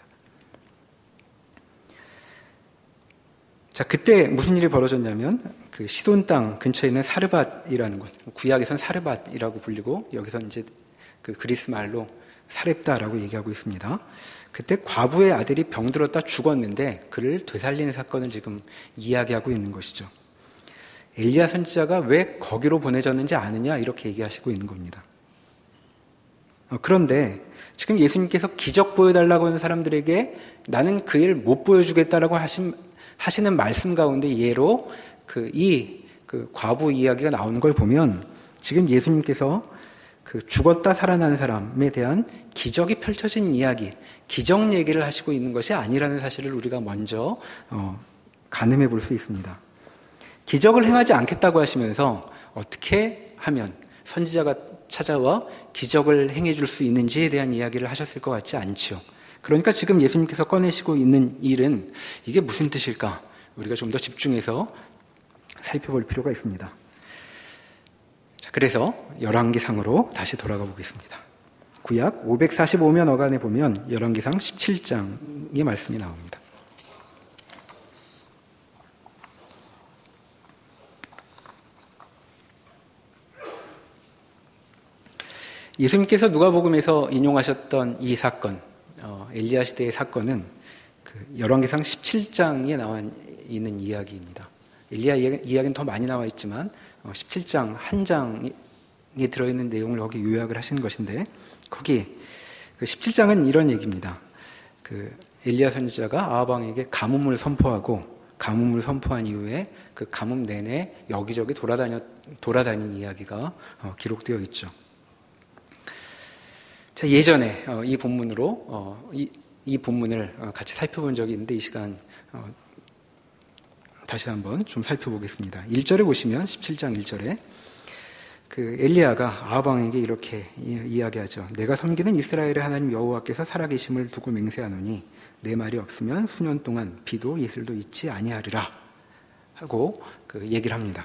자, 그때 무슨 일이 벌어졌냐면 그 시돈 땅 근처에 있는 사르밧이라는 곳, 구약에선 사르밧이라고 불리고 여기서 이제 그 그리스 말로 사렙다라고 얘기하고 있습니다. 그때 과부의 아들이 병들었다 죽었는데 그를 되살리는 사건을 지금 이야기하고 있는 것이죠. 엘리야 선지자가 왜 거기로 보내졌는지 아느냐, 이렇게 얘기하시고 있는 겁니다. 어, 그런데 지금 예수님께서 기적 보여달라고 하는 사람들에게 나는 그 일 못 보여주겠다라고 하신, 하시는 말씀 가운데 예로 그 이 그 과부 이야기가 나오는 걸 보면 지금 예수님께서 그 죽었다 살아난 사람에 대한 기적이 펼쳐진 이야기, 기적 얘기를 하시고 있는 것이 아니라는 사실을 우리가 먼저 어, 가늠해 볼 수 있습니다. 기적을 행하지 않겠다고 하시면서 어떻게 하면 선지자가 찾아와 기적을 행해 줄 수 있는지에 대한 이야기를 하셨을 것 같지 않지요. 그러니까 지금 예수님께서 꺼내시고 있는 일은 이게 무슨 뜻일까? 우리가 좀 더 집중해서 살펴볼 필요가 있습니다. 자, 그래서 열왕기상으로 다시 돌아가 보겠습니다. 구약 오백사십오 면 어간에 보면 열왕기상 십칠 장의 말씀이 나옵니다. 예수님께서 누가복음에서 인용하셨던 이 사건, 어, 엘리야 시대의 사건은 그 열왕기상 십칠 장에 나와 있는 이야기입니다. 엘리야 이야기는 더 많이 나와 있지만 어, 십칠 장 한 장에 들어있는 내용을 거기 요약을 하신 것인데, 거기 그 십칠 장은 이런 얘기입니다. 그 엘리야 선지자가 아합 왕에게 가뭄을 선포하고 가뭄을 선포한 이후에 그 가뭄 내내 여기저기 돌아다녔 돌아다닌 이야기가 어, 기록되어 있죠. 자, 예전에 어, 이 본문으로 어, 이, 이 본문을 어, 같이 살펴본 적이 있는데 이 시간 어, 다시 한번 좀 살펴보겠습니다. 일 절에 보시면 십칠 장 일 절에 그 엘리야가 아합 왕에게 이렇게 이야기하죠. 내가 섬기는 이스라엘의 하나님 여호와께서 살아계심을 두고 맹세하노니 내 말이 없으면 수년 동안 비도 이슬도 있지 아니하리라 하고 그 얘기를 합니다.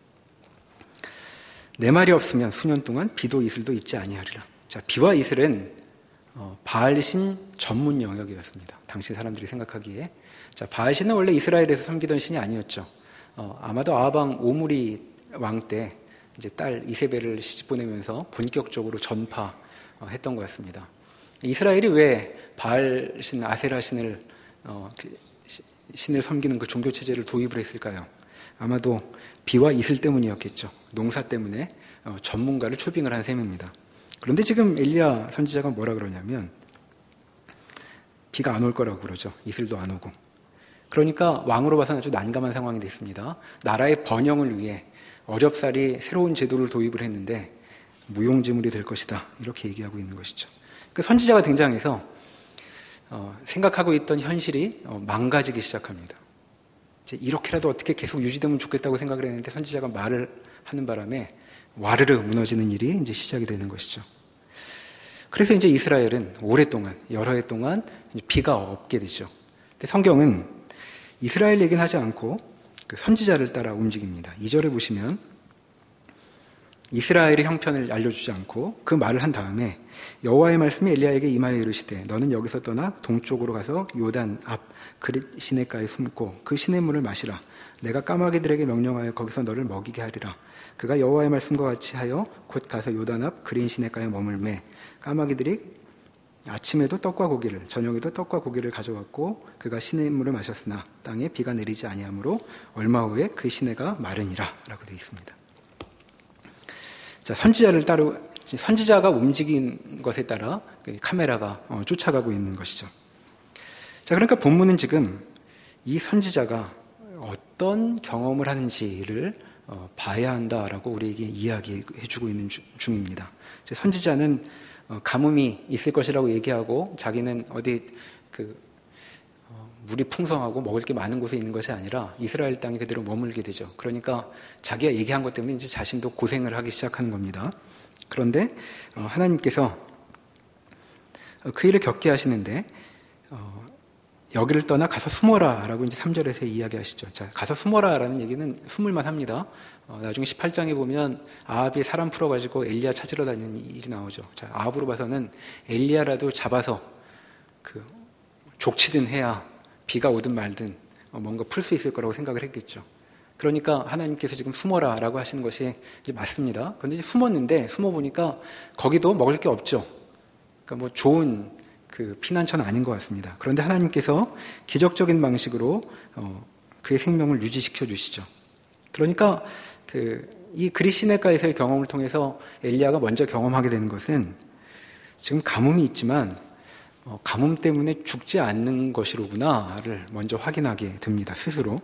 내 말이 없으면 수년 동안 비도 이슬도 있지 아니하리라. 자, 비와 이슬은 어, 바알신 전문 영역이었습니다. 당시 사람들이 생각하기에. 자, 바알신은 원래 이스라엘에서 섬기던 신이 아니었죠. 어, 아마도 아합 왕 오므리 왕 때 이제 딸 이세벨을 시집 보내면서 본격적으로 전파했던 것 같습니다. 이스라엘이 왜 바알신, 아세라신을 어, 그 신을 섬기는 그 종교 체제를 도입을 했을까요? 아마도 비와 이슬 때문이었겠죠. 농사 때문에 어, 전문가를 초빙을 한 셈입니다. 그런데 지금 엘리야 선지자가 뭐라 그러냐면 비가 안 올 거라고 그러죠. 이슬도 안 오고. 그러니까 왕으로 봐서는 아주 난감한 상황이 됐습니다. 나라의 번영을 위해 어렵사리 새로운 제도를 도입을 했는데 무용지물이 될 것이다. 이렇게 얘기하고 있는 것이죠. 그 선지자가 등장해서 어, 생각하고 있던 현실이 어, 망가지기 시작합니다. 이제 이렇게라도 어떻게 계속 유지되면 좋겠다고 생각을 했는데 선지자가 말을 하는 바람에 와르르 무너지는 일이 이제 시작이 되는 것이죠. 그래서 이제 이스라엘은 오랫동안, 여러 해 동안 비가 없게 되죠. 근데 성경은 이스라엘 얘기는 하지 않고 그 선지자를 따라 움직입니다. 이 절에 보시면 이스라엘의 형편을 알려주지 않고 그 말을 한 다음에 여호와의 말씀이 엘리야에게 임하여 이르시되 너는 여기서 떠나 동쪽으로 가서 요단 앞 그릿 시내가에 숨고 그 시냇물을 마시라. 내가 까마귀들에게 명령하여 거기서 너를 먹이게 하리라. 그가 여호와의 말씀과 같이 하여 곧 가서 요단 앞 그린 시내가에 머물매 까마귀들이 아침에도 떡과 고기를 저녁에도 떡과 고기를 가져왔고 그가 시냇물을 마셨으나 땅에 비가 내리지 아니하므로 얼마 후에 그 시내가 마르니라 라고 되어 있습니다. 자, 선지자를 따로 선지자가 움직인 것에 따라 카메라가 어, 쫓아가고 있는 것이죠. 자, 그러니까 본문은 지금 이 선지자가 어떤 경험을 하는지를 어, 봐야 한다라고 우리에게 이야기해주고 있는 주, 중입니다. 선지자는 어, 가뭄이 있을 것이라고 얘기하고 자기는 어디 그 어, 물이 풍성하고 먹을 게 많은 곳에 있는 것이 아니라 이스라엘 땅에 그대로 머물게 되죠. 그러니까 자기가 얘기한 것 때문에 이제 자신도 고생을 하기 시작하는 겁니다. 그런데 어, 하나님께서 어, 그 일을 겪게 하시는데 어, 여기를 떠나 가서 숨어라 라고 이제 삼 절에서 이야기하시죠. 자, 가서 숨어라 라는 얘기는 숨을만 합니다. 어, 나중에 십팔 장에 보면 아합이 사람 풀어가지고 엘리야 찾으러 다니는 일이 나오죠. 자, 아합으로 봐서는 엘리야라도 잡아서 그 족치든 해야 비가 오든 말든 어, 뭔가 풀 수 있을 거라고 생각을 했겠죠. 그러니까 하나님께서 지금 숨어라 라고 하시는 것이 이제 맞습니다. 그런데 이제 숨었는데 숨어보니까 거기도 먹을 게 없죠. 그러니까 뭐 좋은 그 피난처는 아닌 것 같습니다. 그런데 하나님께서 기적적인 방식으로 어, 그의 생명을 유지시켜 주시죠. 그러니까 그 이 그릿 시내가에서의 경험을 통해서 엘리야가 먼저 경험하게 되는 것은 지금 가뭄이 있지만 어, 가뭄 때문에 죽지 않는 것이로구나를 먼저 확인하게 됩니다. 스스로.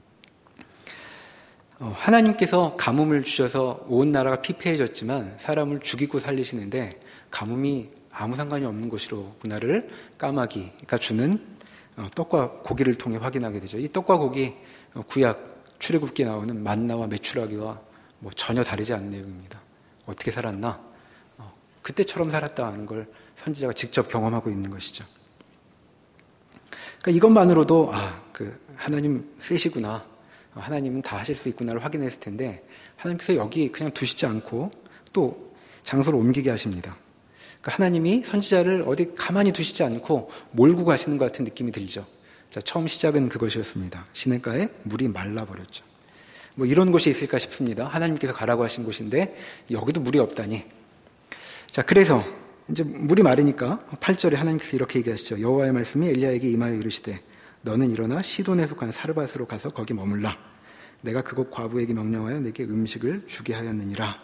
어, 하나님께서 가뭄을 주셔서 온 나라가 피폐해졌지만 사람을 죽이고 살리시는데 가뭄이 아무 상관이 없는 것이로구나를 까마귀가 주는 떡과 고기를 통해 확인하게 되죠. 이 떡과 고기, 구약 출애굽기에 나오는 만나와 메추라기와 뭐 전혀 다르지 않은 내용입니다. 어떻게 살았나? 그때처럼 살았다는 걸 선지자가 직접 경험하고 있는 것이죠. 그러니까 이것만으로도 아, 그 하나님 세시구나. 하나님은 다 하실 수 있구나를 확인했을 텐데 하나님께서 여기 그냥 두시지 않고 또 장소를 옮기게 하십니다. 그러니까 하나님이 선지자를 어디 가만히 두시지 않고 몰고 가시는 것 같은 느낌이 들죠. 자, 처음 시작은 그것이었습니다. 시냇가에 물이 말라버렸죠. 뭐 이런 곳이 있을까 싶습니다. 하나님께서 가라고 하신 곳인데 여기도 물이 없다니. 자, 그래서 이제 물이 마르니까 팔 절에 하나님께서 이렇게 얘기하시죠. 여호와의 말씀이 엘리야에게 임하여 이르시되 너는 일어나 시돈에 속한 사르밧으로 가서 거기 머물라. 내가 그곳 과부에게 명령하여 내게 음식을 주게 하였느니라.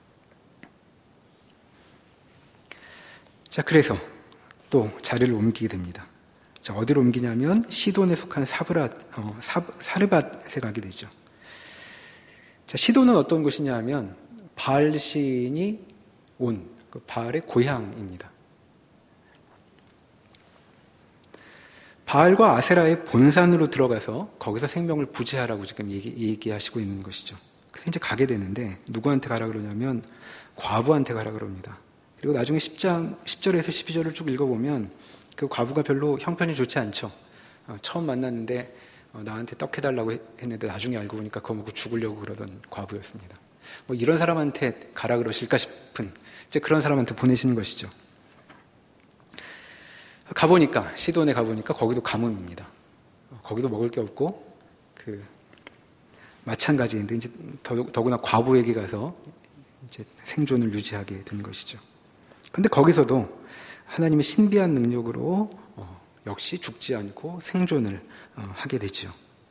자, 그래서 또 자리를 옮기게 됩니다. 자, 어디로 옮기냐면 시돈에 속한 사브랏, 어, 사, 사르밧에 가게 되죠. 자, 시돈은 어떤 곳이냐 하면 바알신이 온 그 바알의 고향입니다. 바알과 아세라의 본산으로 들어가서 거기서 생명을 부지하라고 지금 얘기, 얘기하시고 있는 것이죠. 그래서 이제 가게 되는데 누구한테 가라 그러냐면 과부한테 가라 그럽니다. 그리고 나중에 십 장, 십 절에서 십이 절을 쭉 읽어보면 그 과부가 별로 형편이 좋지 않죠. 어, 처음 만났는데 어, 나한테 떡 해달라고 했는데 나중에 알고 보니까 그거 먹고 죽으려고 그러던 과부였습니다. 뭐 이런 사람한테 가라 그러실까 싶은 이제 그런 사람한테 보내시는 것이죠. 가보니까 시돈에 가보니까 거기도 가뭄입니다. 거기도 먹을 게 없고 그 마찬가지인데 이제 더구나 과부에게 가서 이제 생존을 유지하게 된 것이죠. 그런데 거기서도 하나님의 신비한 능력으로 어, 역시 죽지 않고 생존을 어, 하게 되죠.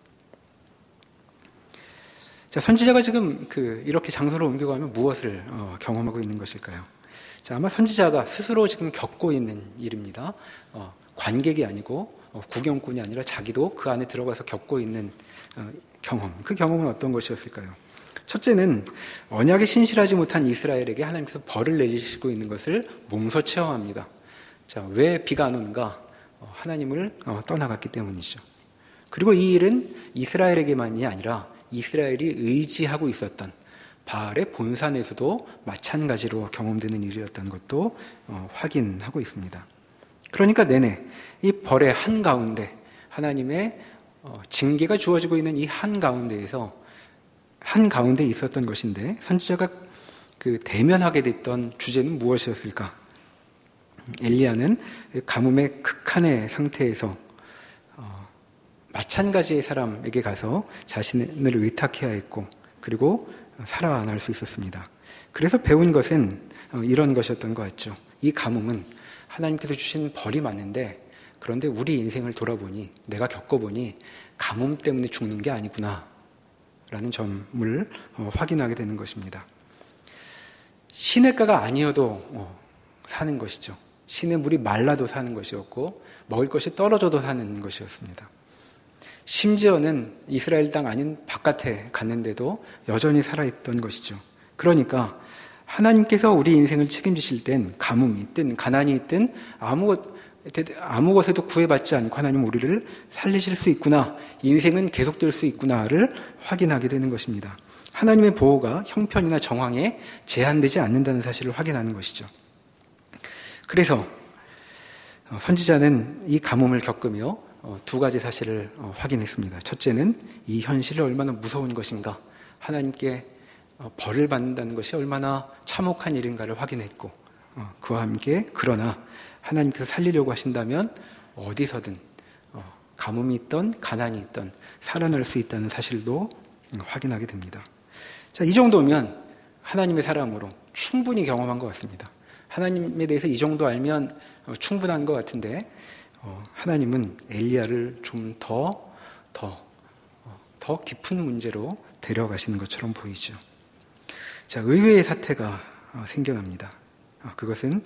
자, 선지자가 지금 그 이렇게 장소를 옮겨가면 무엇을 어, 경험하고 있는 것일까요? 자, 아마 선지자가 스스로 지금 겪고 있는 일입니다. 어, 관객이 아니고 어, 구경꾼이 아니라 자기도 그 안에 들어가서 겪고 있는 어, 경험. 그 경험은 어떤 것이었을까요? 첫째는 언약에 신실하지 못한 이스라엘에게 하나님께서 벌을 내리시고 있는 것을 몸소 체험합니다. 자, 왜 비가 안 오는가? 어, 하나님을 어, 떠나갔기 때문이죠. 그리고 이 일은 이스라엘에게만이 아니라 이스라엘이 의지하고 있었던 바알의 본산에서도 마찬가지로 경험되는 일이었다는 것도 어, 확인하고 있습니다. 그러니까 내내 이 벌의 한가운데 하나님의 어, 징계가 주어지고 있는 이 한가운데에서 한가운데 있었던 것인데 선지자가 그 대면하게 됐던 주제는 무엇이었을까? 엘리야는 가뭄의 극한의 상태에서 어, 마찬가지의 사람에게 가서 자신을 의탁해야 했고 그리고 살아날 수 있었습니다. 그래서 배운 것은 이런 것이었던 것 같죠. 이 가뭄은 하나님께서 주신 벌이 많은데 그런데 우리 인생을 돌아보니 내가 겪어보니 가뭄 때문에 죽는 게 아니구나 라는 점을 확인하게 되는 것입니다. 시냇가가 아니어도 사는 것이죠. 시냇 물이 말라도 사는 것이었고 먹을 것이 떨어져도 사는 것이었습니다. 심지어는 이스라엘 땅 아닌 바깥에 갔는데도 여전히 살아있던 것이죠. 그러니까 하나님께서 우리 인생을 책임지실 땐 가뭄이 있든 가난이 있든 아무, 아무 것에도 구애받지 않고 하나님 우리를 살리실 수 있구나, 인생은 계속될 수 있구나를 확인하게 되는 것입니다. 하나님의 보호가 형편이나 정황에 제한되지 않는다는 사실을 확인하는 것이죠. 그래서 선지자는 이 가뭄을 겪으며 두 가지 사실을 확인했습니다. 첫째는 이 현실이 얼마나 무서운 것인가, 하나님께 벌을 받는다는 것이 얼마나 참혹한 일인가를 확인했고, 그와 함께 그러나 하나님께서 살리려고 하신다면 어디서든 가뭄이 있던 가난이 있던 살아날 수 있다는 사실도 확인하게 됩니다. 자, 이 정도면 하나님의 사람으로 충분히 경험한 것 같습니다. 하나님에 대해서 이 정도 알면 충분한 것 같은데 하나님은 엘리야를 좀 더, 더, 더 깊은 문제로 데려가시는 것처럼 보이죠. 자, 의외의 사태가 생겨납니다. 그것은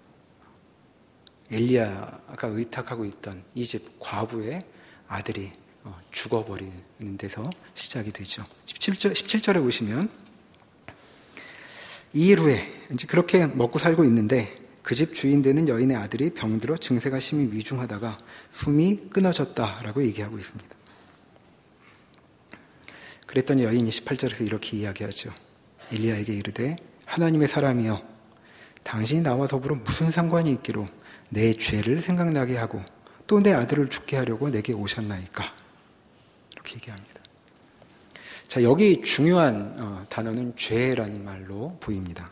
엘리야가 의탁하고 있던 이 집 과부의 아들이 죽어버리는 데서 시작이 되죠. 십칠 절, 십칠 절에 보시면 이 일 후에 이제 그렇게 먹고 살고 있는데 그 집 주인 되는 여인의 아들이 병들어 증세가 심히 위중하다가 숨이 끊어졌다라고 얘기하고 있습니다. 그랬더니 여인이 십팔 절에서 이렇게 이야기하죠. 엘리야에게 이르되 하나님의 사람이여, 당신이 나와 더불어 무슨 상관이 있기로 내 죄를 생각나게 하고 또 내 아들을 죽게 하려고 내게 오셨나이까? 이렇게 얘기합니다. 자, 여기 중요한 어, 단어는 죄라는 말로 보입니다.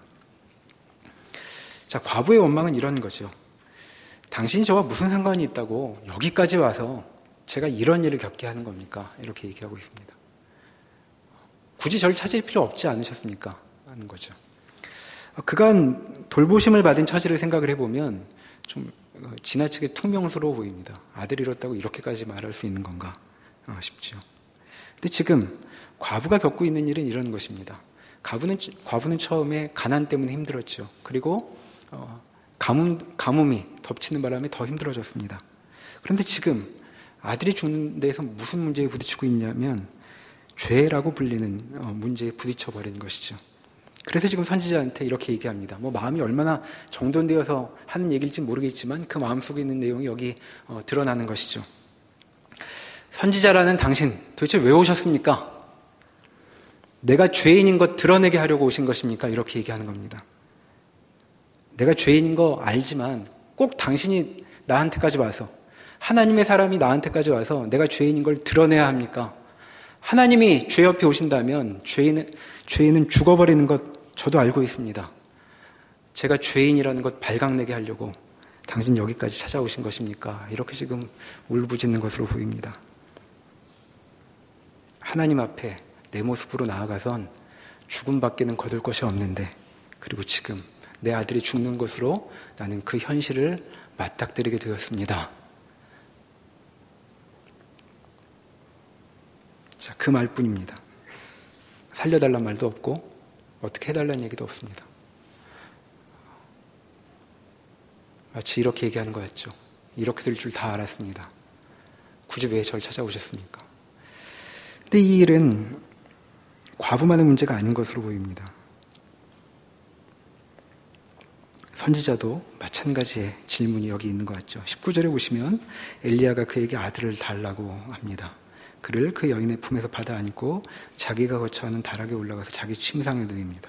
자, 과부의 원망은 이런 거죠. 당신이 저와 무슨 상관이 있다고 여기까지 와서 제가 이런 일을 겪게 하는 겁니까? 이렇게 얘기하고 있습니다. 굳이 저를 찾을 필요 없지 않으셨습니까? 하는 거죠. 그간 돌보심을 받은 처지를 생각을 해보면 좀 지나치게 퉁명스러워 보입니다. 아들 잃었다고 이렇게까지 말할 수 있는 건가 싶죠. 근데 지금 과부가 겪고 있는 일은 이런 것입니다. 과부는, 과부는 처음에 가난 때문에 힘들었죠. 그리고 어, 가뭄, 가뭄이 덮치는 바람에 더 힘들어졌습니다. 그런데 지금 아들이 죽는 데에서 무슨 문제에 부딪히고 있냐면 죄라고 불리는 어, 문제에 부딪혀버린 것이죠. 그래서 지금 선지자한테 이렇게 얘기합니다. 뭐 마음이 얼마나 정돈되어서 하는 얘기일지 모르겠지만 그 마음속에 있는 내용이 여기 어, 드러나는 것이죠. 선지자라는 당신 도대체 왜 오셨습니까? 내가 죄인인 것 드러내게 하려고 오신 것입니까? 이렇게 얘기하는 겁니다. 내가 죄인인 거 알지만 꼭 당신이 나한테까지 와서, 하나님의 사람이 나한테까지 와서 내가 죄인인 걸 드러내야 합니까? 하나님이 죄 옆에 오신다면 죄인은, 죄인은 죽어버리는 것 저도 알고 있습니다. 제가 죄인이라는 것 발각내게 하려고 당신 여기까지 찾아오신 것입니까? 이렇게 지금 울부짖는 것으로 보입니다. 하나님 앞에 내 모습으로 나아가선 죽음밖에는 거둘 것이 없는데, 그리고 지금 내 아들이 죽는 것으로 나는 그 현실을 맞닥뜨리게 되었습니다. 자, 그 말뿐입니다. 살려달란 말도 없고 어떻게 해달라는 얘기도 없습니다. 마치 이렇게 얘기하는 거였죠. 이렇게 될 줄 다 알았습니다. 굳이 왜 저를 찾아오셨습니까? 근데 이 일은 과부만의 문제가 아닌 것으로 보입니다. 선지자도 마찬가지의 질문이 여기 있는 것 같죠. 십구 절에 보시면 엘리야가 그에게 아들을 달라고 합니다. 그를 그 여인의 품에서 받아 안고 자기가 거처하는 다락에 올라가서 자기 침상에 누입니다.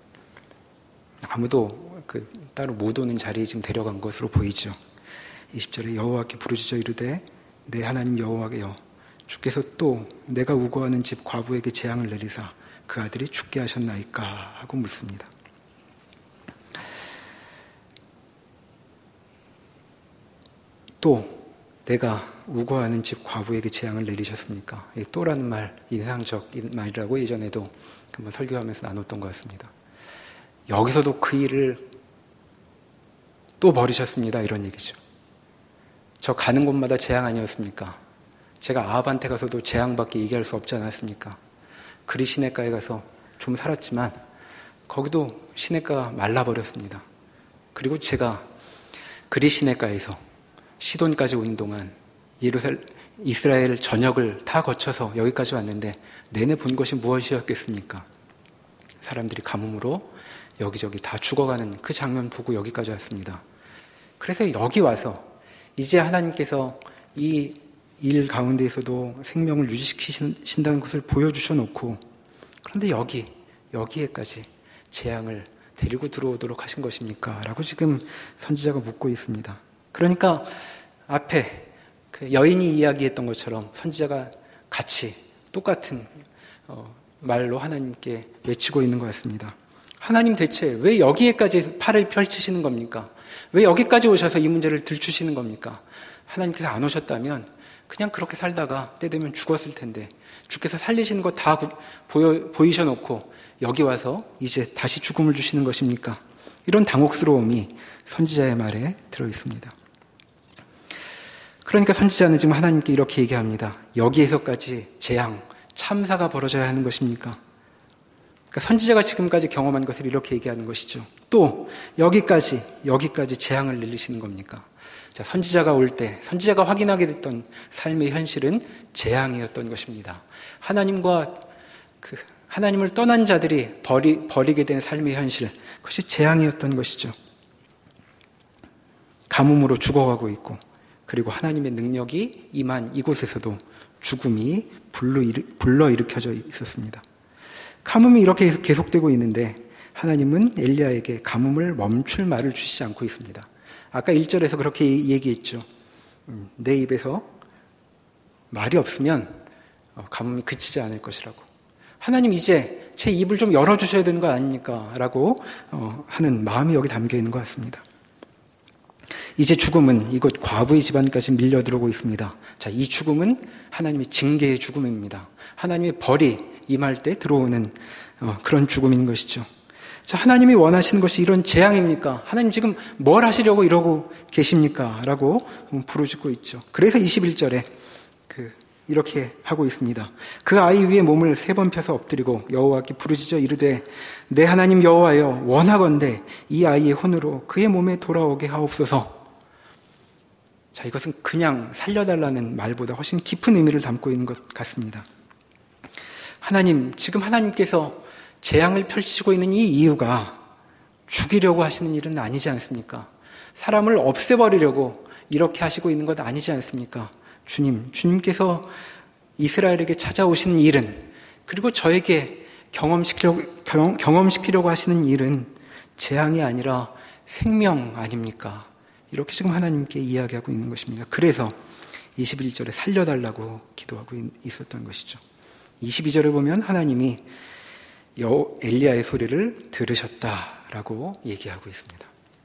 아무도 그 따로 못 오는 자리에 지금 데려간 것으로 보이죠. 이십 절에 여호와께 부르짖어 이르되 내 하나님 여호와께여 주께서 또 내가 우거하는 집 과부에게 재앙을 내리사 그 아들이 죽게 하셨나이까 하고 묻습니다. 또 내가 우거하는 집 과부에게 재앙을 내리셨습니까? 이 또라는 말, 인상적인 말이라고 예전에도 한번 설교하면서 나눴던 것 같습니다. 여기서도 그 일을 또 버리셨습니다. 이런 얘기죠. 저 가는 곳마다 재앙 아니었습니까? 제가 아합한테 가서도 재앙밖에 얘기할 수 없지 않았습니까? 그리 시냇가에 가서 좀 살았지만 거기도 시냇가가 말라버렸습니다. 그리고 제가 그리 시냇가에서 시돈까지 오는 동안 예루살, 이스라엘 전역을 다 거쳐서 여기까지 왔는데 내내 본 것이 무엇이었겠습니까? 사람들이 가뭄으로 여기저기 다 죽어가는 그 장면 보고 여기까지 왔습니다. 그래서 여기 와서 이제 하나님께서 이 일 가운데에서도 생명을 유지시키신다는 것을 보여주셔놓고, 그런데 여기, 여기에까지 재앙을 데리고 들어오도록 하신 것입니까? 라고 지금 선지자가 묻고 있습니다. 그러니까 앞에 그 여인이 이야기했던 것처럼 선지자가 같이 똑같은 어, 말로 하나님께 외치고 있는 것 같습니다. 하나님 대체 왜 여기에까지 팔을 펼치시는 겁니까? 왜 여기까지 오셔서 이 문제를 들추시는 겁니까? 하나님께서 안 오셨다면 그냥 그렇게 살다가 때 되면 죽었을 텐데 주께서 살리시는 거 다 보이셔놓고 여기 와서 이제 다시 죽음을 주시는 것입니까? 이런 당혹스러움이 선지자의 말에 들어있습니다. 그러니까 선지자는 지금 하나님께 이렇게 얘기합니다. 여기에서까지 재앙, 참사가 벌어져야 하는 것입니까? 그러니까 선지자가 지금까지 경험한 것을 이렇게 얘기하는 것이죠. 또 여기까지, 여기까지 재앙을 내리시는 겁니까? 자, 선지자가 올 때, 선지자가 확인하게 됐던 삶의 현실은 재앙이었던 것입니다. 하나님과 그 하나님을 떠난 자들이 버리, 버리게 된 삶의 현실, 그것이 재앙이었던 것이죠. 가뭄으로 죽어가고 있고, 그리고 하나님의 능력이 임한 이곳에서도 죽음이 불러일으켜져 있었습니다. 가뭄이 이렇게 계속되고 있는데 하나님은 엘리야에게 가뭄을 멈출 말을 주시지 않고 있습니다. 아까 일 절에서 그렇게 얘기했죠. 내 입에서 말이 없으면 가뭄이 그치지 않을 것이라고. 하나님 이제 제 입을 좀 열어주셔야 되는 거 아닙니까? 라고 하는 마음이 여기 담겨 있는 것 같습니다. 이제 죽음은 이곳 과부의 집안까지 밀려 들어오고 있습니다. 자, 이 죽음은 하나님의 징계의 죽음입니다. 하나님의 벌이 임할 때 들어오는 그런 죽음인 것이죠. 자, 하나님이 원하시는 것이 이런 재앙입니까? 하나님 지금 뭘 하시려고 이러고 계십니까? 라고 부르짖고 있죠. 그래서 이십일 절에 그 이렇게 하고 있습니다. 그 아이 위에 몸을 세 번 펴서 엎드리고 여호와께 부르짖어 이르되 내 하나님 여호와여 원하건대 이 아이의 혼으로 그의 몸에 돌아오게 하옵소서. 자, 이것은 그냥 살려달라는 말보다 훨씬 깊은 의미를 담고 있는 것 같습니다. 하나님, 지금 하나님께서 재앙을 펼치고 있는 이 이유가 죽이려고 하시는 일은 아니지 않습니까? 사람을 없애버리려고 이렇게 하시고 있는 것 아니지 않습니까? 주님, 주님께서 이스라엘에게 찾아오시는 일은, 그리고 저에게 경험시키려고, 경험, 경험시키려고 하시는 일은 재앙이 아니라 생명 아닙니까? 이렇게 지금 하나님께 이야기하고 있는 것입니다. 그래서 이십일 절에 살려달라고 기도하고 있었던 것이죠. 이십이 절에 보면 하나님이 여 엘리야의 소리를 들으셨다라고 얘기하고 있습니다.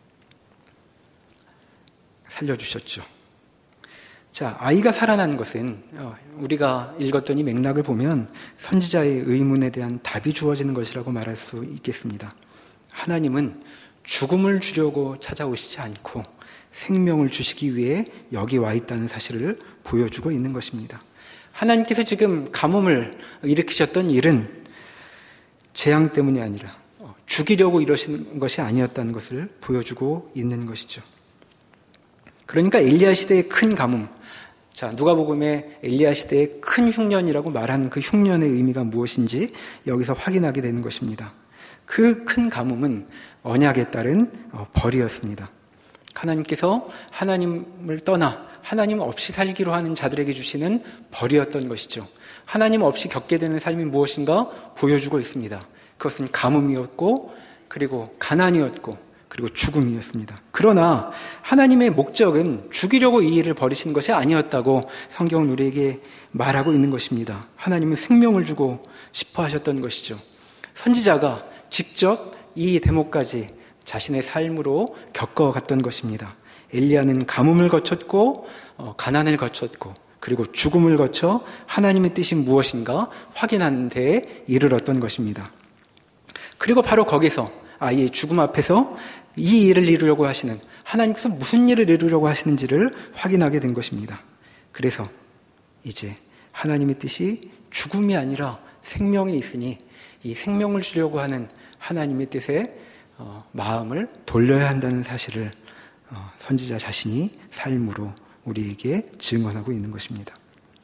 살려주셨죠. 자, 아이가 살아난 것은 우리가 읽었던 이 맥락을 보면 선지자의 의문에 대한 답이 주어지는 것이라고 말할 수 있겠습니다. 하나님은 죽음을 주려고 찾아오시지 않고 생명을 주시기 위해 여기 와 있다는 사실을 보여주고 있는 것입니다. 하나님께서 지금 가뭄을 일으키셨던 일은 재앙 때문이 아니라 죽이려고 이러시는 것이 아니었다는 것을 보여주고 있는 것이죠. 그러니까 엘리야 시대의 큰 가뭄, 자, 누가복음에 엘리야 시대의 큰 흉년이라고 말하는 그 흉년의 의미가 무엇인지 여기서 확인하게 되는 것입니다. 그 큰 가뭄은 언약에 따른 벌이었습니다. 하나님께서 하나님을 떠나 하나님 없이 살기로 하는 자들에게 주시는 벌이었던 것이죠. 하나님 없이 겪게 되는 삶이 무엇인가 보여주고 있습니다. 그것은 가뭄이었고, 그리고 가난이었고, 그리고 죽음이었습니다. 그러나 하나님의 목적은 죽이려고 이 일을 벌이시는 것이 아니었다고 성경은 우리에게 말하고 있는 것입니다. 하나님은 생명을 주고 싶어 하셨던 것이죠. 선지자가 직접 이 대목까지 자신의 삶으로 겪어갔던 것입니다. 엘리야는 가뭄을 거쳤고 어, 가난을 거쳤고 그리고 죽음을 거쳐 하나님의 뜻이 무엇인가 확인하는 데에 이르렀던 것입니다. 그리고 바로 거기서 아이의 죽음 앞에서 이 일을 이루려고 하시는, 하나님께서 무슨 일을 이루려고 하시는지를 확인하게 된 것입니다. 그래서 이제 하나님의 뜻이 죽음이 아니라 생명이 있으니 이 생명을 주려고 하는 하나님의 뜻에 어, 마음을 돌려야 한다는 사실을 어, 선지자 자신이 삶으로 우리에게 증언하고 있는 것입니다.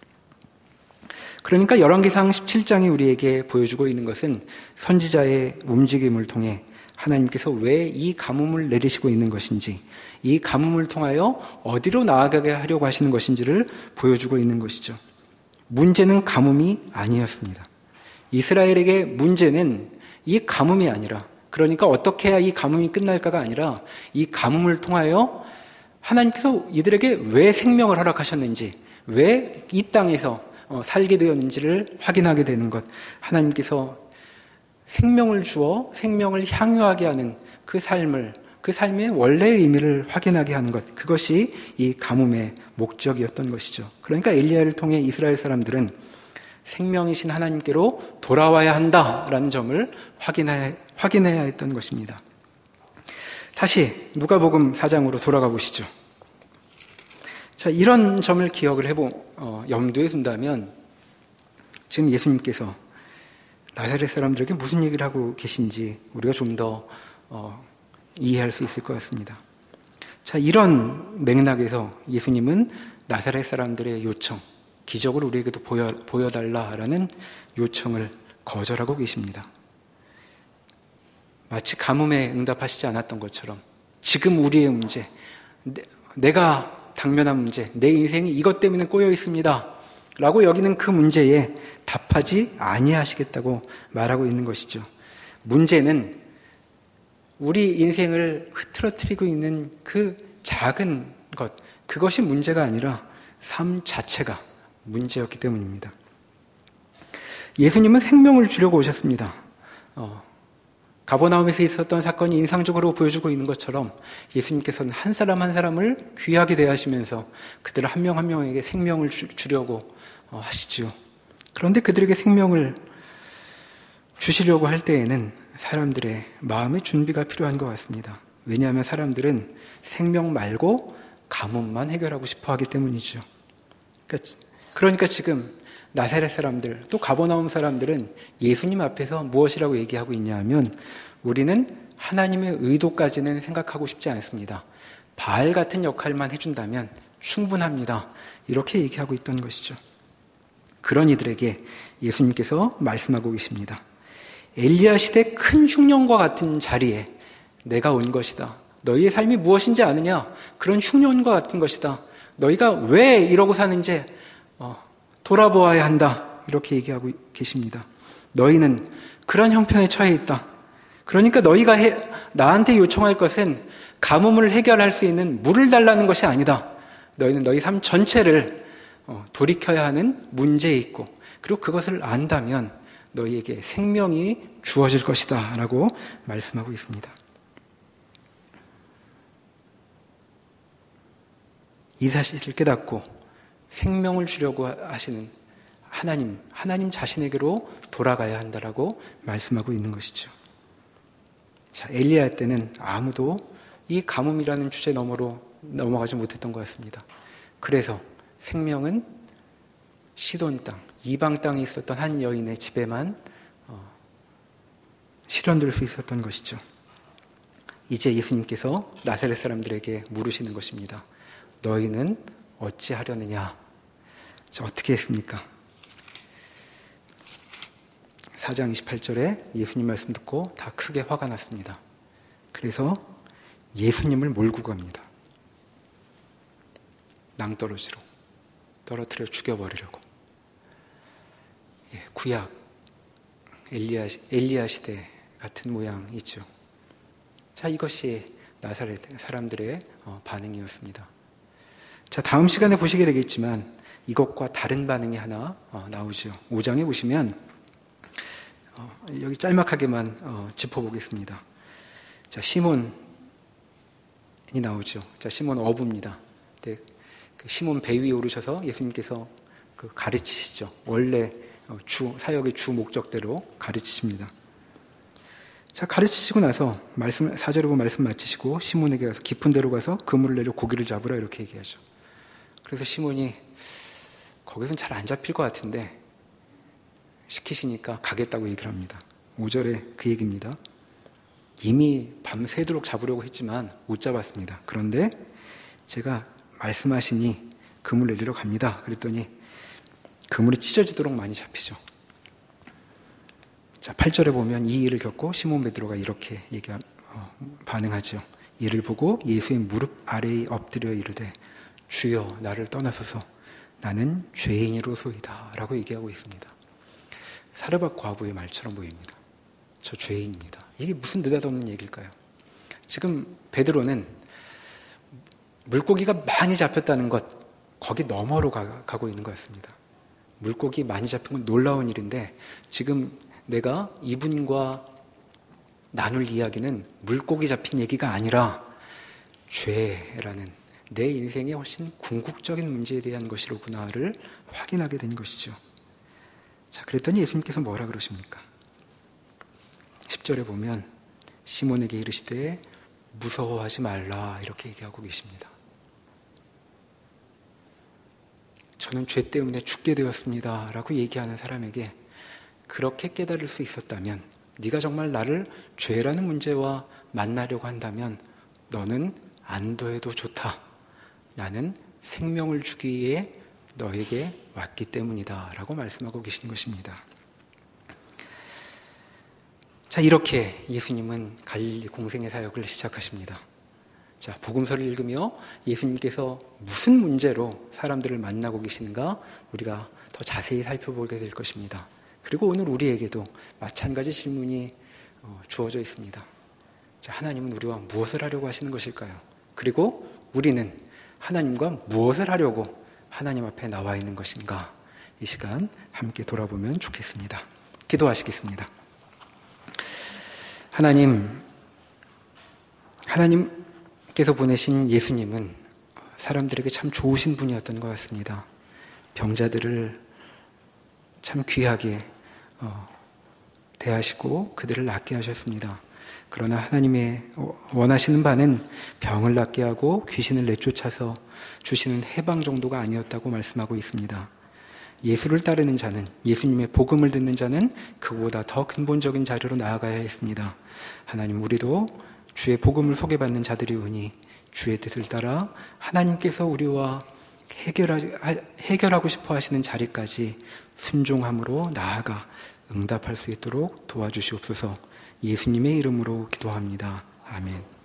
그러니까 열왕기상 십칠 장이 우리에게 보여주고 있는 것은 선지자의 움직임을 통해 하나님께서 왜 이 가뭄을 내리시고 있는 것인지, 이 가뭄을 통하여 어디로 나아가게 하려고 하시는 것인지를 보여주고 있는 것이죠. 문제는 가뭄이 아니었습니다. 이스라엘에게 문제는 이 가뭄이 아니라, 그러니까 어떻게 해야 이 가뭄이 끝날까가 아니라 이 가뭄을 통하여 하나님께서 이들에게 왜 생명을 허락하셨는지, 왜 이 땅에서 살게 되었는지를 확인하게 되는 것, 하나님께서 생명을 주어 생명을 향유하게 하는 그 삶을, 그 삶의 원래의 의미를 확인하게 하는 것, 그것이 이 가뭄의 목적이었던 것이죠. 그러니까 엘리야를 통해 이스라엘 사람들은 생명이신 하나님께로 돌아와야 한다라는 점을 확인해야, 확인해야 했던 것입니다. 다시 누가복음 사 장으로 돌아가 보시죠. 자, 이런 점을 기억을 해보, 어, 염두에 둔다면 지금 예수님께서 나사렛 사람들에게 무슨 얘기를 하고 계신지 우리가 좀 더 어, 이해할 수 있을 것 같습니다. 자, 이런 맥락에서 예수님은 나사렛 사람들의 요청, 기적을 우리에게도 보여, 보여달라라는 요청을 거절하고 계십니다. 마치 가뭄에 응답하시지 않았던 것처럼 지금 우리의 문제, 내, 내가 당면한 문제, 내 인생이 이것 때문에 꼬여 있습니다 라고 여기는 그 문제에 답하지 아니하시겠다고 말하고 있는 것이죠. 문제는 우리 인생을 흐트러뜨리고 있는 그 작은 것, 그것이 문제가 아니라 삶 자체가 문제였기 때문입니다. 예수님은 생명을 주려고 오셨습니다. 어, 가버나움에서 있었던 사건이 인상적으로 보여주고 있는 것처럼 예수님께서는 한 사람 한 사람을 귀하게 대하시면서 그들 한 명 한 명에게 생명을 주, 주려고 하시지요. 그런데 그들에게 생명을 주시려고 할 때에는 사람들의 마음의 준비가 필요한 것 같습니다. 왜냐하면 사람들은 생명 말고 가뭄만 해결하고 싶어 하기 때문이죠. 그러니까, 그러니까 지금 나사렛 사람들, 또 가버나움 사람들은 예수님 앞에서 무엇이라고 얘기하고 있냐 하면 우리는 하나님의 의도까지는 생각하고 싶지 않습니다. 바알 같은 역할만 해준다면 충분합니다. 이렇게 얘기하고 있던 것이죠. 그런 이들에게 예수님께서 말씀하고 계십니다. 엘리야 시대 큰 흉년과 같은 자리에 내가 온 것이다. 너희의 삶이 무엇인지 아느냐? 그런 흉년과 같은 것이다. 너희가 왜 이러고 사는지 어, 돌아보아야 한다. 이렇게 얘기하고 계십니다. 너희는 그런 형편에 처해 있다. 그러니까 너희가 해, 나한테 요청할 것은 가뭄을 해결할 수 있는 물을 달라는 것이 아니다. 너희는 너희 삶 전체를 어, 돌이켜야 하는 문제에 있고, 그리고 그것을 안다면 너희에게 생명이 주어질 것이다 라고 말씀하고 있습니다. 이 사실을 깨닫고 생명을 주려고 하시는 하나님, 하나님 자신에게로 돌아가야 한다라고 말씀하고 있는 것이죠. 자, 엘리야 때는 아무도 이 가뭄이라는 주제 너머로 넘어가지 못했던 것 같습니다. 그래서 생명은 시돈 땅, 이방 땅에 있었던 한 여인의 집에만 어, 실현될 수 있었던 것이죠. 이제 예수님께서 나사렛 사람들에게 물으시는 것입니다. 너희는 어찌하려느냐? 자, 어떻게 했습니까? 사 장 이십팔 절에 예수님 말씀 듣고 다 크게 화가 났습니다. 그래서 예수님을 몰고 갑니다. 낭떠러지로 떨어뜨려 죽여버리려고. 예, 구약 엘리야, 엘리야 시대 같은 모양이죠. 자, 이것이 나사렛 사람들의 어, 반응이었습니다. 자, 다음 시간에 보시게 되겠지만 이것과 다른 반응이 하나 어, 나오죠. 오 장에 보시면 어, 여기 짤막하게만 어, 짚어보겠습니다. 자, 시몬이 나오죠. 자, 시몬 어부입니다. 네, 그 시몬 배 위에 오르셔서 예수님께서 그 가르치시죠. 원래 어, 주 사역의 주 목적대로 가르치십니다. 자, 가르치시고 나서 말씀 사 절에 보면 말씀 마치시고 시몬에게 가서 깊은 데로 가서 그물을 내려 고기를 잡으라 이렇게 얘기하죠. 그래서 시몬이 거기서는 잘 안 잡힐 것 같은데 시키시니까 가겠다고 얘기를 합니다. 오 절에 그 얘기입니다. 이미 밤새도록 잡으려고 했지만 못 잡았습니다. 그런데 제가 말씀하시니 그물 내리러 갑니다. 그랬더니 그물이 찢어지도록 많이 잡히죠. 자, 팔 절에 보면 이 일을 겪고 시몬 베드로가 이렇게 얘기, 어, 반응하죠. 이를 보고 예수의 무릎 아래에 엎드려 이르되 주여 나를 떠나소서 나는 죄인이로소이다 라고 얘기하고 있습니다. 사르밧 과부의 말처럼 보입니다. 저 죄인입니다. 이게 무슨 느닷없는 얘기일까요? 지금 베드로는 물고기가 많이 잡혔다는 것, 거기 너머로 가, 가고 있는 것 같습니다. 물고기 많이 잡힌 건 놀라운 일인데 지금 내가 이분과 나눌 이야기는 물고기 잡힌 얘기가 아니라 죄라는 내 인생의 훨씬 궁극적인 문제에 대한 것이로구나를 확인하게 된 것이죠. 자, 그랬더니 예수님께서 뭐라 그러십니까? 십 절에 보면 시몬에게 이르시되 무서워하지 말라 이렇게 얘기하고 계십니다. 저는 죄 때문에 죽게 되었습니다 라고 얘기하는 사람에게 그렇게 깨달을 수 있었다면, 네가 정말 나를 죄라는 문제와 만나려고 한다면 너는 안도해도 좋다. 나는 생명을 주기 위해 너에게 왔기 때문이다 라고 말씀하고 계신 것입니다. 자, 이렇게 예수님은 갈릴리 공생의 사역을 시작하십니다. 자, 복음서를 읽으며 예수님께서 무슨 문제로 사람들을 만나고 계시는가 우리가 더 자세히 살펴보게 될 것입니다. 그리고 오늘 우리에게도 마찬가지 질문이 주어져 있습니다. 자, 하나님은 우리와 무엇을 하려고 하시는 것일까요? 그리고 우리는 하나님과 무엇을 하려고 하나님 앞에 나와 있는 것인가? 이 시간 함께 돌아보면 좋겠습니다. 기도하시겠습니다. 하나님, 하나님께서 보내신 예수님은 사람들에게 참 좋으신 분이었던 것 같습니다. 병자들을 참 귀하게 어, 대하시고 그들을 낫게 하셨습니다. 그러나 하나님의 원하시는 바는 병을 낫게 하고 귀신을 내쫓아서 주시는 해방 정도가 아니었다고 말씀하고 있습니다. 예수를 따르는 자는, 예수님의 복음을 듣는 자는 그보다 더 근본적인 자리로 나아가야 했습니다. 하나님, 우리도 주의 복음을 소개받는 자들이오니 주의 뜻을 따라 하나님께서 우리와 해결하, 해결하고 싶어 하시는 자리까지 순종함으로 나아가 응답할 수 있도록 도와주시옵소서. 예수님의 이름으로 기도합니다. 아멘.